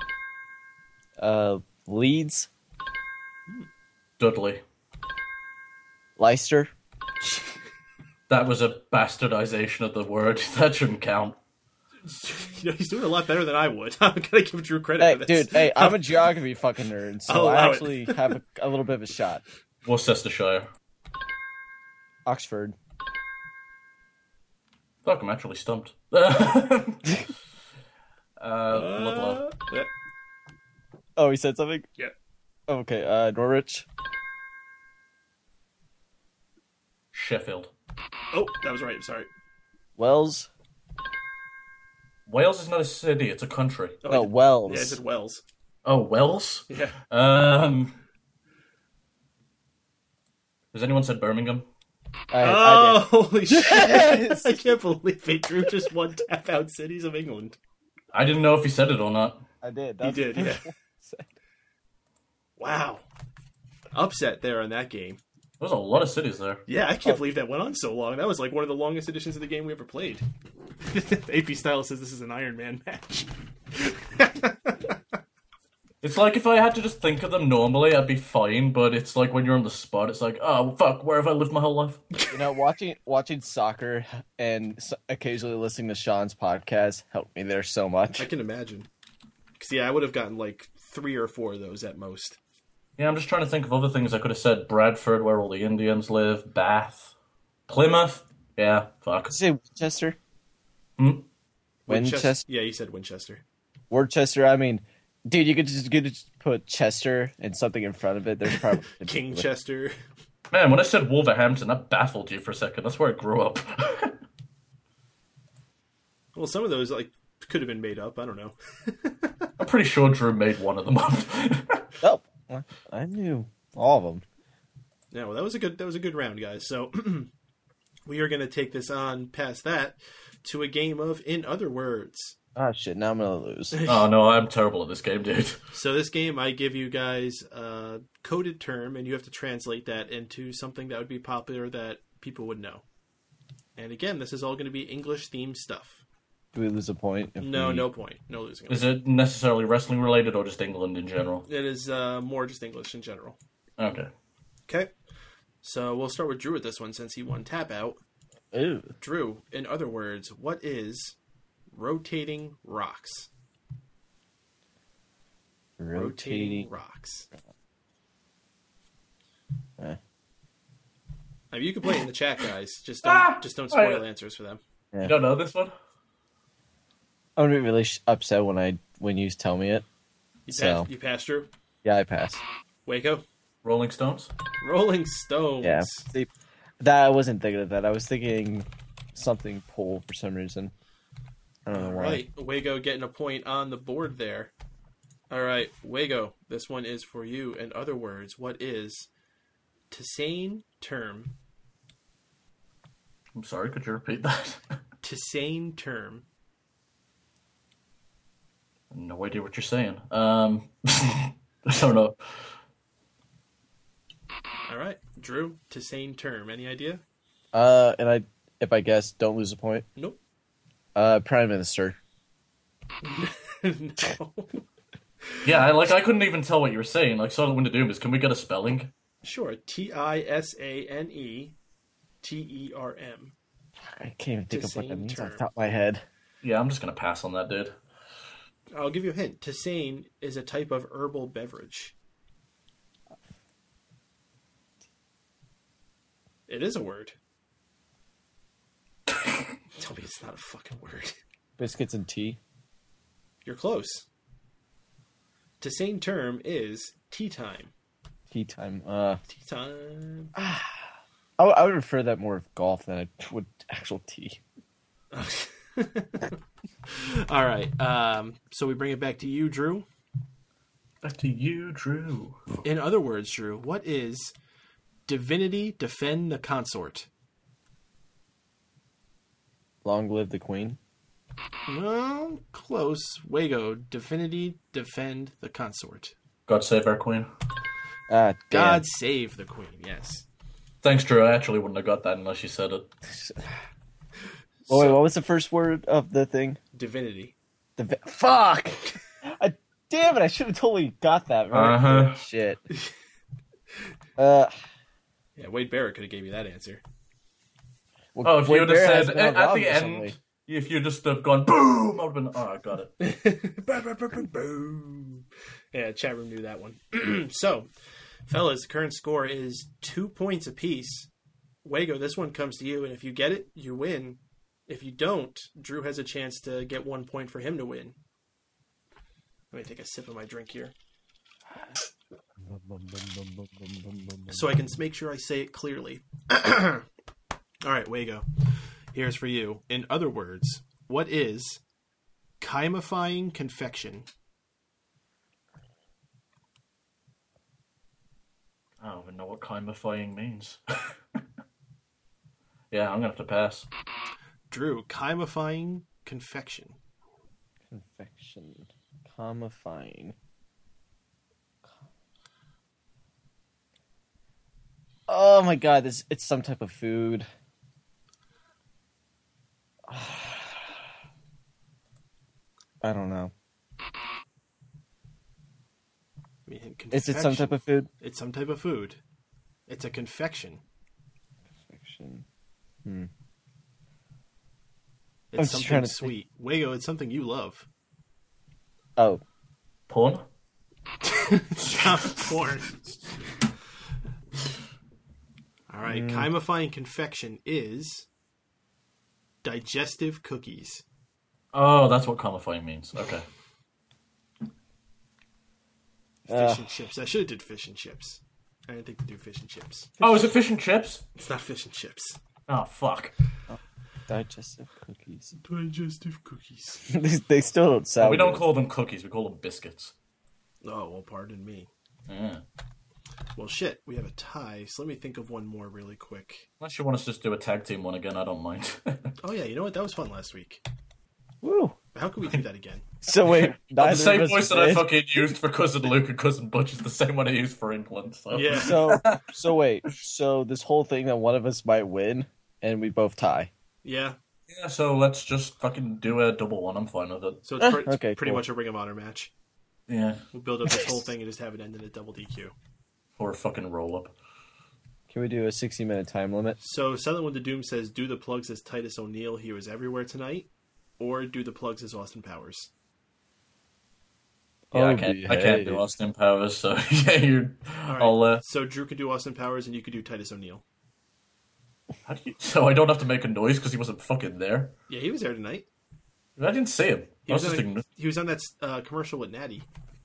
Uh, Leeds. Dudley. Leicester. That was a bastardization of the word. That shouldn't count. You know, he's doing a lot better than I would. I'm going to give Drew credit Hey, for this. dude, hey, I'm a geography fucking nerd, I'll so allow I it. actually have a, a little bit of a shot. Worcestershire. Oxford. Fuck, I'm actually stumped. uh, Uh, Ludlow. yeah. Oh, he said something? Yeah. Okay, uh, Norwich. Sheffield. Oh, that was right. I'm sorry. Wells. Wales is not a city, it's a country. Oh, Oh, I did- Wells. Yeah, I said Wells. Oh, Wells? Yeah. Um. Has anyone said Birmingham? I, oh, I holy shit. Yes. I can't believe it. Drew just won Tap Out Cities of England. I didn't know if he said it or not. did. I did. He That's did, the yeah. first one I said. Wow. Upset there on that game. There's a lot of cities there. Yeah, I can't believe that went on so long. That was like one of the longest editions of the game we ever played. A P Style says this is an Iron Man match. It's like if I had to just think of them normally, I'd be fine, but it's like when you're on the spot, it's like, oh, fuck, where have I lived my whole life? You know, watching watching soccer and s- occasionally listening to Sean's podcast helped me there so much. I can imagine. Because, yeah, I would have gotten like three or four of those at most. Yeah, I'm just trying to think of other things I could have said. Bradford, where all the Indians live. Bath. Plymouth. Yeah, fuck. Did you say Winchester? Hmm? Winchester? Yeah, you said Winchester. Worcester? I mean, dude, you could just, you could just put Chester and something in front of it. There's probably Kingchester. Man, when I said Wolverhampton, that baffled you for a second. That's where I grew up. Well, some of those like could have been made up. I don't know. I'm pretty sure Drew made one of them up. Oh, I knew all of them. Yeah, well, that was a good that was a good round, guys. So we are going to take this on past that to a game of In Other Words. Oh shit! Now I'm gonna lose. Oh no, I'm terrible at this game, dude. So this game, I give you guys a coded term, and you have to translate that into something that would be popular that people would know. And again, this is all going to be English-themed stuff. Do we lose a point? if No, we- no point. No losing. Is it necessarily wrestling related or just England in general? It is uh, more just English in general. Okay. Okay. So we'll start with Drew with this one since he won Tap Out. Ew. Drew, in other words, what is rotating rocks? Rotating. rocks. Eh. I mean, you can play it in the chat, guys. Just don't, Ah! just don't spoil I- answers for them. You don't know this one? I'm gonna be really sh- upset when I when you tell me it. You, So. pass, you passed, Drew? Yeah, I pass. Waco? Rolling Stones? Rolling Stones. Yeah. See, that I wasn't thinking of that. I was thinking something pull for some reason. I don't know All why. right. Wago getting a point on the board there. All right. Wago, this one is for you. In other words, what is Tisane term? I'm sorry, could you repeat that? Tisane term. No idea what you're saying. Um, I don't know. All right. Drew, Tisane term. Any idea? Uh, and I, if I guess, don't lose a point. Nope. Uh, Prime Minister. No. Yeah, I, like I couldn't even tell what you were saying. Like Silent Wind of Doom is. Can we get a spelling? Sure. T I S A N E T E R M. I can't even think of what that Tisane means term. off the top of my head. Yeah, I'm just gonna pass on that, dude. I'll give you a hint. Tisane is a type of herbal beverage. It is a word. Tell me it's not a fucking word. Biscuits and tea. You're close. Tisane term is tea time. Tea time. Uh, Tea time. I, w- I would refer that more of golf than I would actual tea. All right. Um, so we bring it back to you, Drew. Back to you, Drew. In other words, Drew, what is divinity defend the consort? Long live the queen. Well, close. Wago, divinity defend the consort. God save our queen. Ah, damn. God save the queen, yes. Thanks, Drew. I actually wouldn't have got that unless you said it. Oh, wait, So- what was the first word of the thing? Divinity. The vi- fuck. I, damn it! I should have totally got that. Right? Uh-huh. Shit. Uh. Yeah, Wade Barrett could have gave you that answer. Well, Oh, if you Wade would have Barrett has said been at, on at Rob the recently. end, if you just have gone boom, I would have been. Oh, I got it. Boom. Yeah, chat room knew that one. So, fellas, the current score is two points apiece. Wago, this one comes to you, and if you get it, you win. If you don't, Drew has a chance to get one point for him to win. Let me take a sip of my drink here, so I can make sure I say it clearly. All right, Wago. Here's for you. In other words, what is chymifying confection? I don't even know what chymifying means. Yeah, I'm gonna have to pass. Drew, chymifying confection. Confection. Commifying. Oh my god, this it's some type of food. I don't know. I mean, Is it some type of food? It's some type of food. It's a confection. Confection. Hmm. It's I'm just something trying to sweet. Wago, it's something you love. Oh. Porn? It's not porn. All right, Mm. chymifying confection is digestive cookies. Oh, that's what chymifying means. Okay. Fish Uh. and chips. I should have did fish and chips. I didn't think to do fish and chips. Oh, is it fish and chips? It's not fish and chips. Oh, fuck. Digestive cookies. Digestive cookies. they, they still don't sound we don't good. call them cookies, we call them biscuits. Oh, well, pardon me. Yeah. Well, shit, we have a tie, so let me think of one more really quick. Unless you want us to just do a tag team one again, I don't mind. Oh, yeah, you know what? That was fun last week. Woo. How can we do that again? So wait, neither the same of us voice that I did? fucking used for Cousin Luke and Cousin Butch is the same one I used for England. So. Yeah. So so wait, so this whole thing that one of us might win and we both tie. Yeah. Yeah, so let's just fucking do a double one. I'm fine with it. So it's, Eh, pre- it's okay, pretty cool. much a Ring of Honor match. Yeah. We'll build up this whole thing and just have it end in a double D Q. Or a fucking roll up. Can we do a sixty minute time limit? So Silent Wind of Doom says, do the plugs as Titus O'Neil, he was everywhere tonight, or do the plugs as Austin Powers. Yeah, I Oh, can't. be- I can't do hey. Austin Powers. So yeah, you're. All right. I'll. Uh, So Drew could do Austin Powers and you could do Titus O'Neil. how do you, so I don't have to make a noise because he wasn't fucking there. Yeah, he was there tonight. I didn't see him. He I was, was just on a, ign- he was on that uh, commercial with Natty.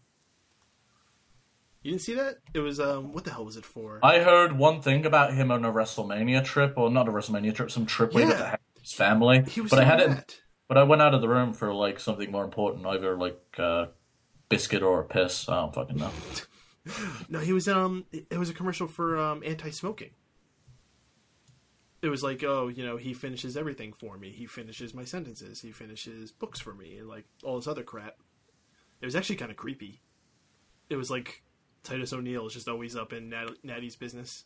You didn't see that? It was, um, what the hell was it for? I heard one thing about him on a WrestleMania trip, or not a WrestleMania trip, some trip where he got to Yeah. hang with his family. He was but I doing had that. it. But I went out of the room for like something more important, either like uh, biscuit or a piss. I don't fucking know. No, he was, um, it was a commercial for um, anti-smoking. It was like, oh, you know, he finishes everything for me. He finishes my sentences. He finishes books for me, and like all this other crap. It was actually kind of creepy. It was like Titus O'Neil is just always up in Nat- Natty's business.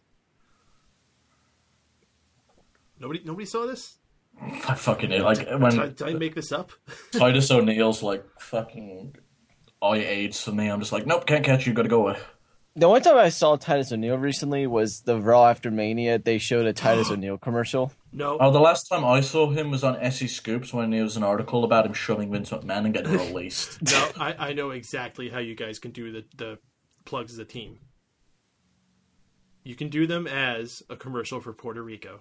Nobody, nobody saw this. I fucking hate like when Did I, did I make this up? Titus O'Neil's like fucking eye aids for me. I'm just like, nope, can't catch you. Got to go away. The one time I saw Titus O'Neil recently was the Raw after Mania. They showed a Titus O'Neil commercial. No. Oh, the last time I saw him was on S E Scoops when there was an article about him shoving Vince McMahon and getting released. No, I, I know exactly how you guys can do the, the plugs as a team. You can do them as a commercial for Puerto Rico.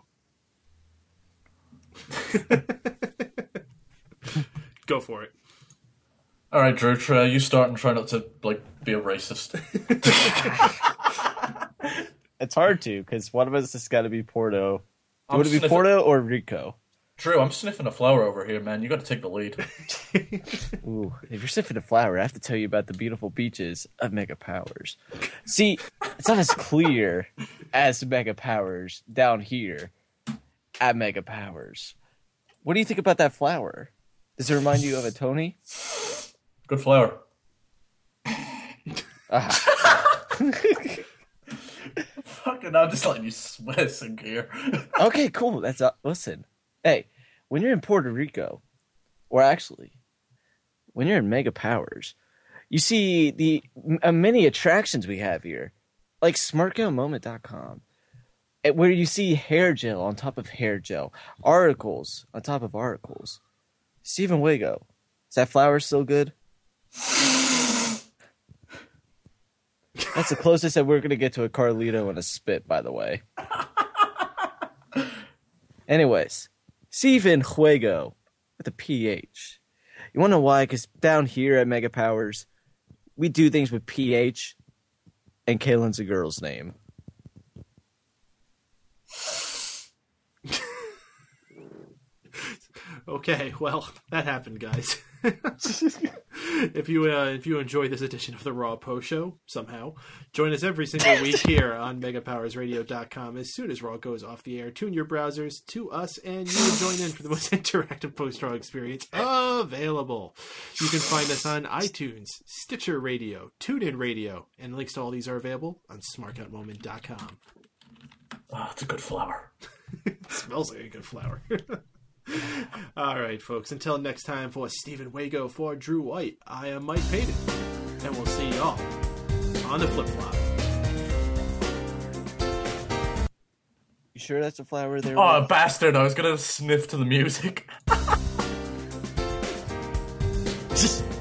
Go for it. All right, Drew, try, you start and try not to like be a racist. It's hard to, because one of us has got to be Porto. I'm Would it be sniffing- Porto or Rico? Drew, I'm sniffing a flower over here, man. You got to take the lead. Ooh, if you're sniffing a flower, I have to tell you about the beautiful beaches of Mega Powers. See, it's not as clear as Mega Powers down here at Mega Powers. What do you think about that flower? Does it remind you of a Tony? Good flower. Fucking, I'm just letting you sweat sink here. Okay, cool. That's uh, listen. Hey, when you're in Puerto Rico, or actually, when you're in Mega Powers, you see the uh, many attractions we have here, like smart gal moment dot com, where you see hair gel on top of hair gel, articles on top of articles. Steven Wago, is that flower still good? That's the closest that we're going to get to a Carlito and a spit, by the way. Anyways, Steven Juego with a P H. You want to know why? Because down here at Mega Powers, we do things with P H, and Kaylin's a girl's name. Okay, well, that happened, guys. If you uh, if you enjoyed this edition of the Raw Post Show somehow, join us every single week here on mega powers radio dot com. As soon as Raw goes off the air, tune your browsers to us, and you will join in for the most interactive post-Raw experience available. You can find us on iTunes, Stitcher Radio, TuneIn Radio, and links to all these are available on smart cat moment dot com. Oh, it's a good flower. It smells like a good flower. All right, folks. Until next time, for Steven Wago, for Drew White, I am Mike Payton, and we'll see y'all on the flip flop. You sure that's a flower there? Oh, Rick? bastard! I was gonna sniff to the music. Just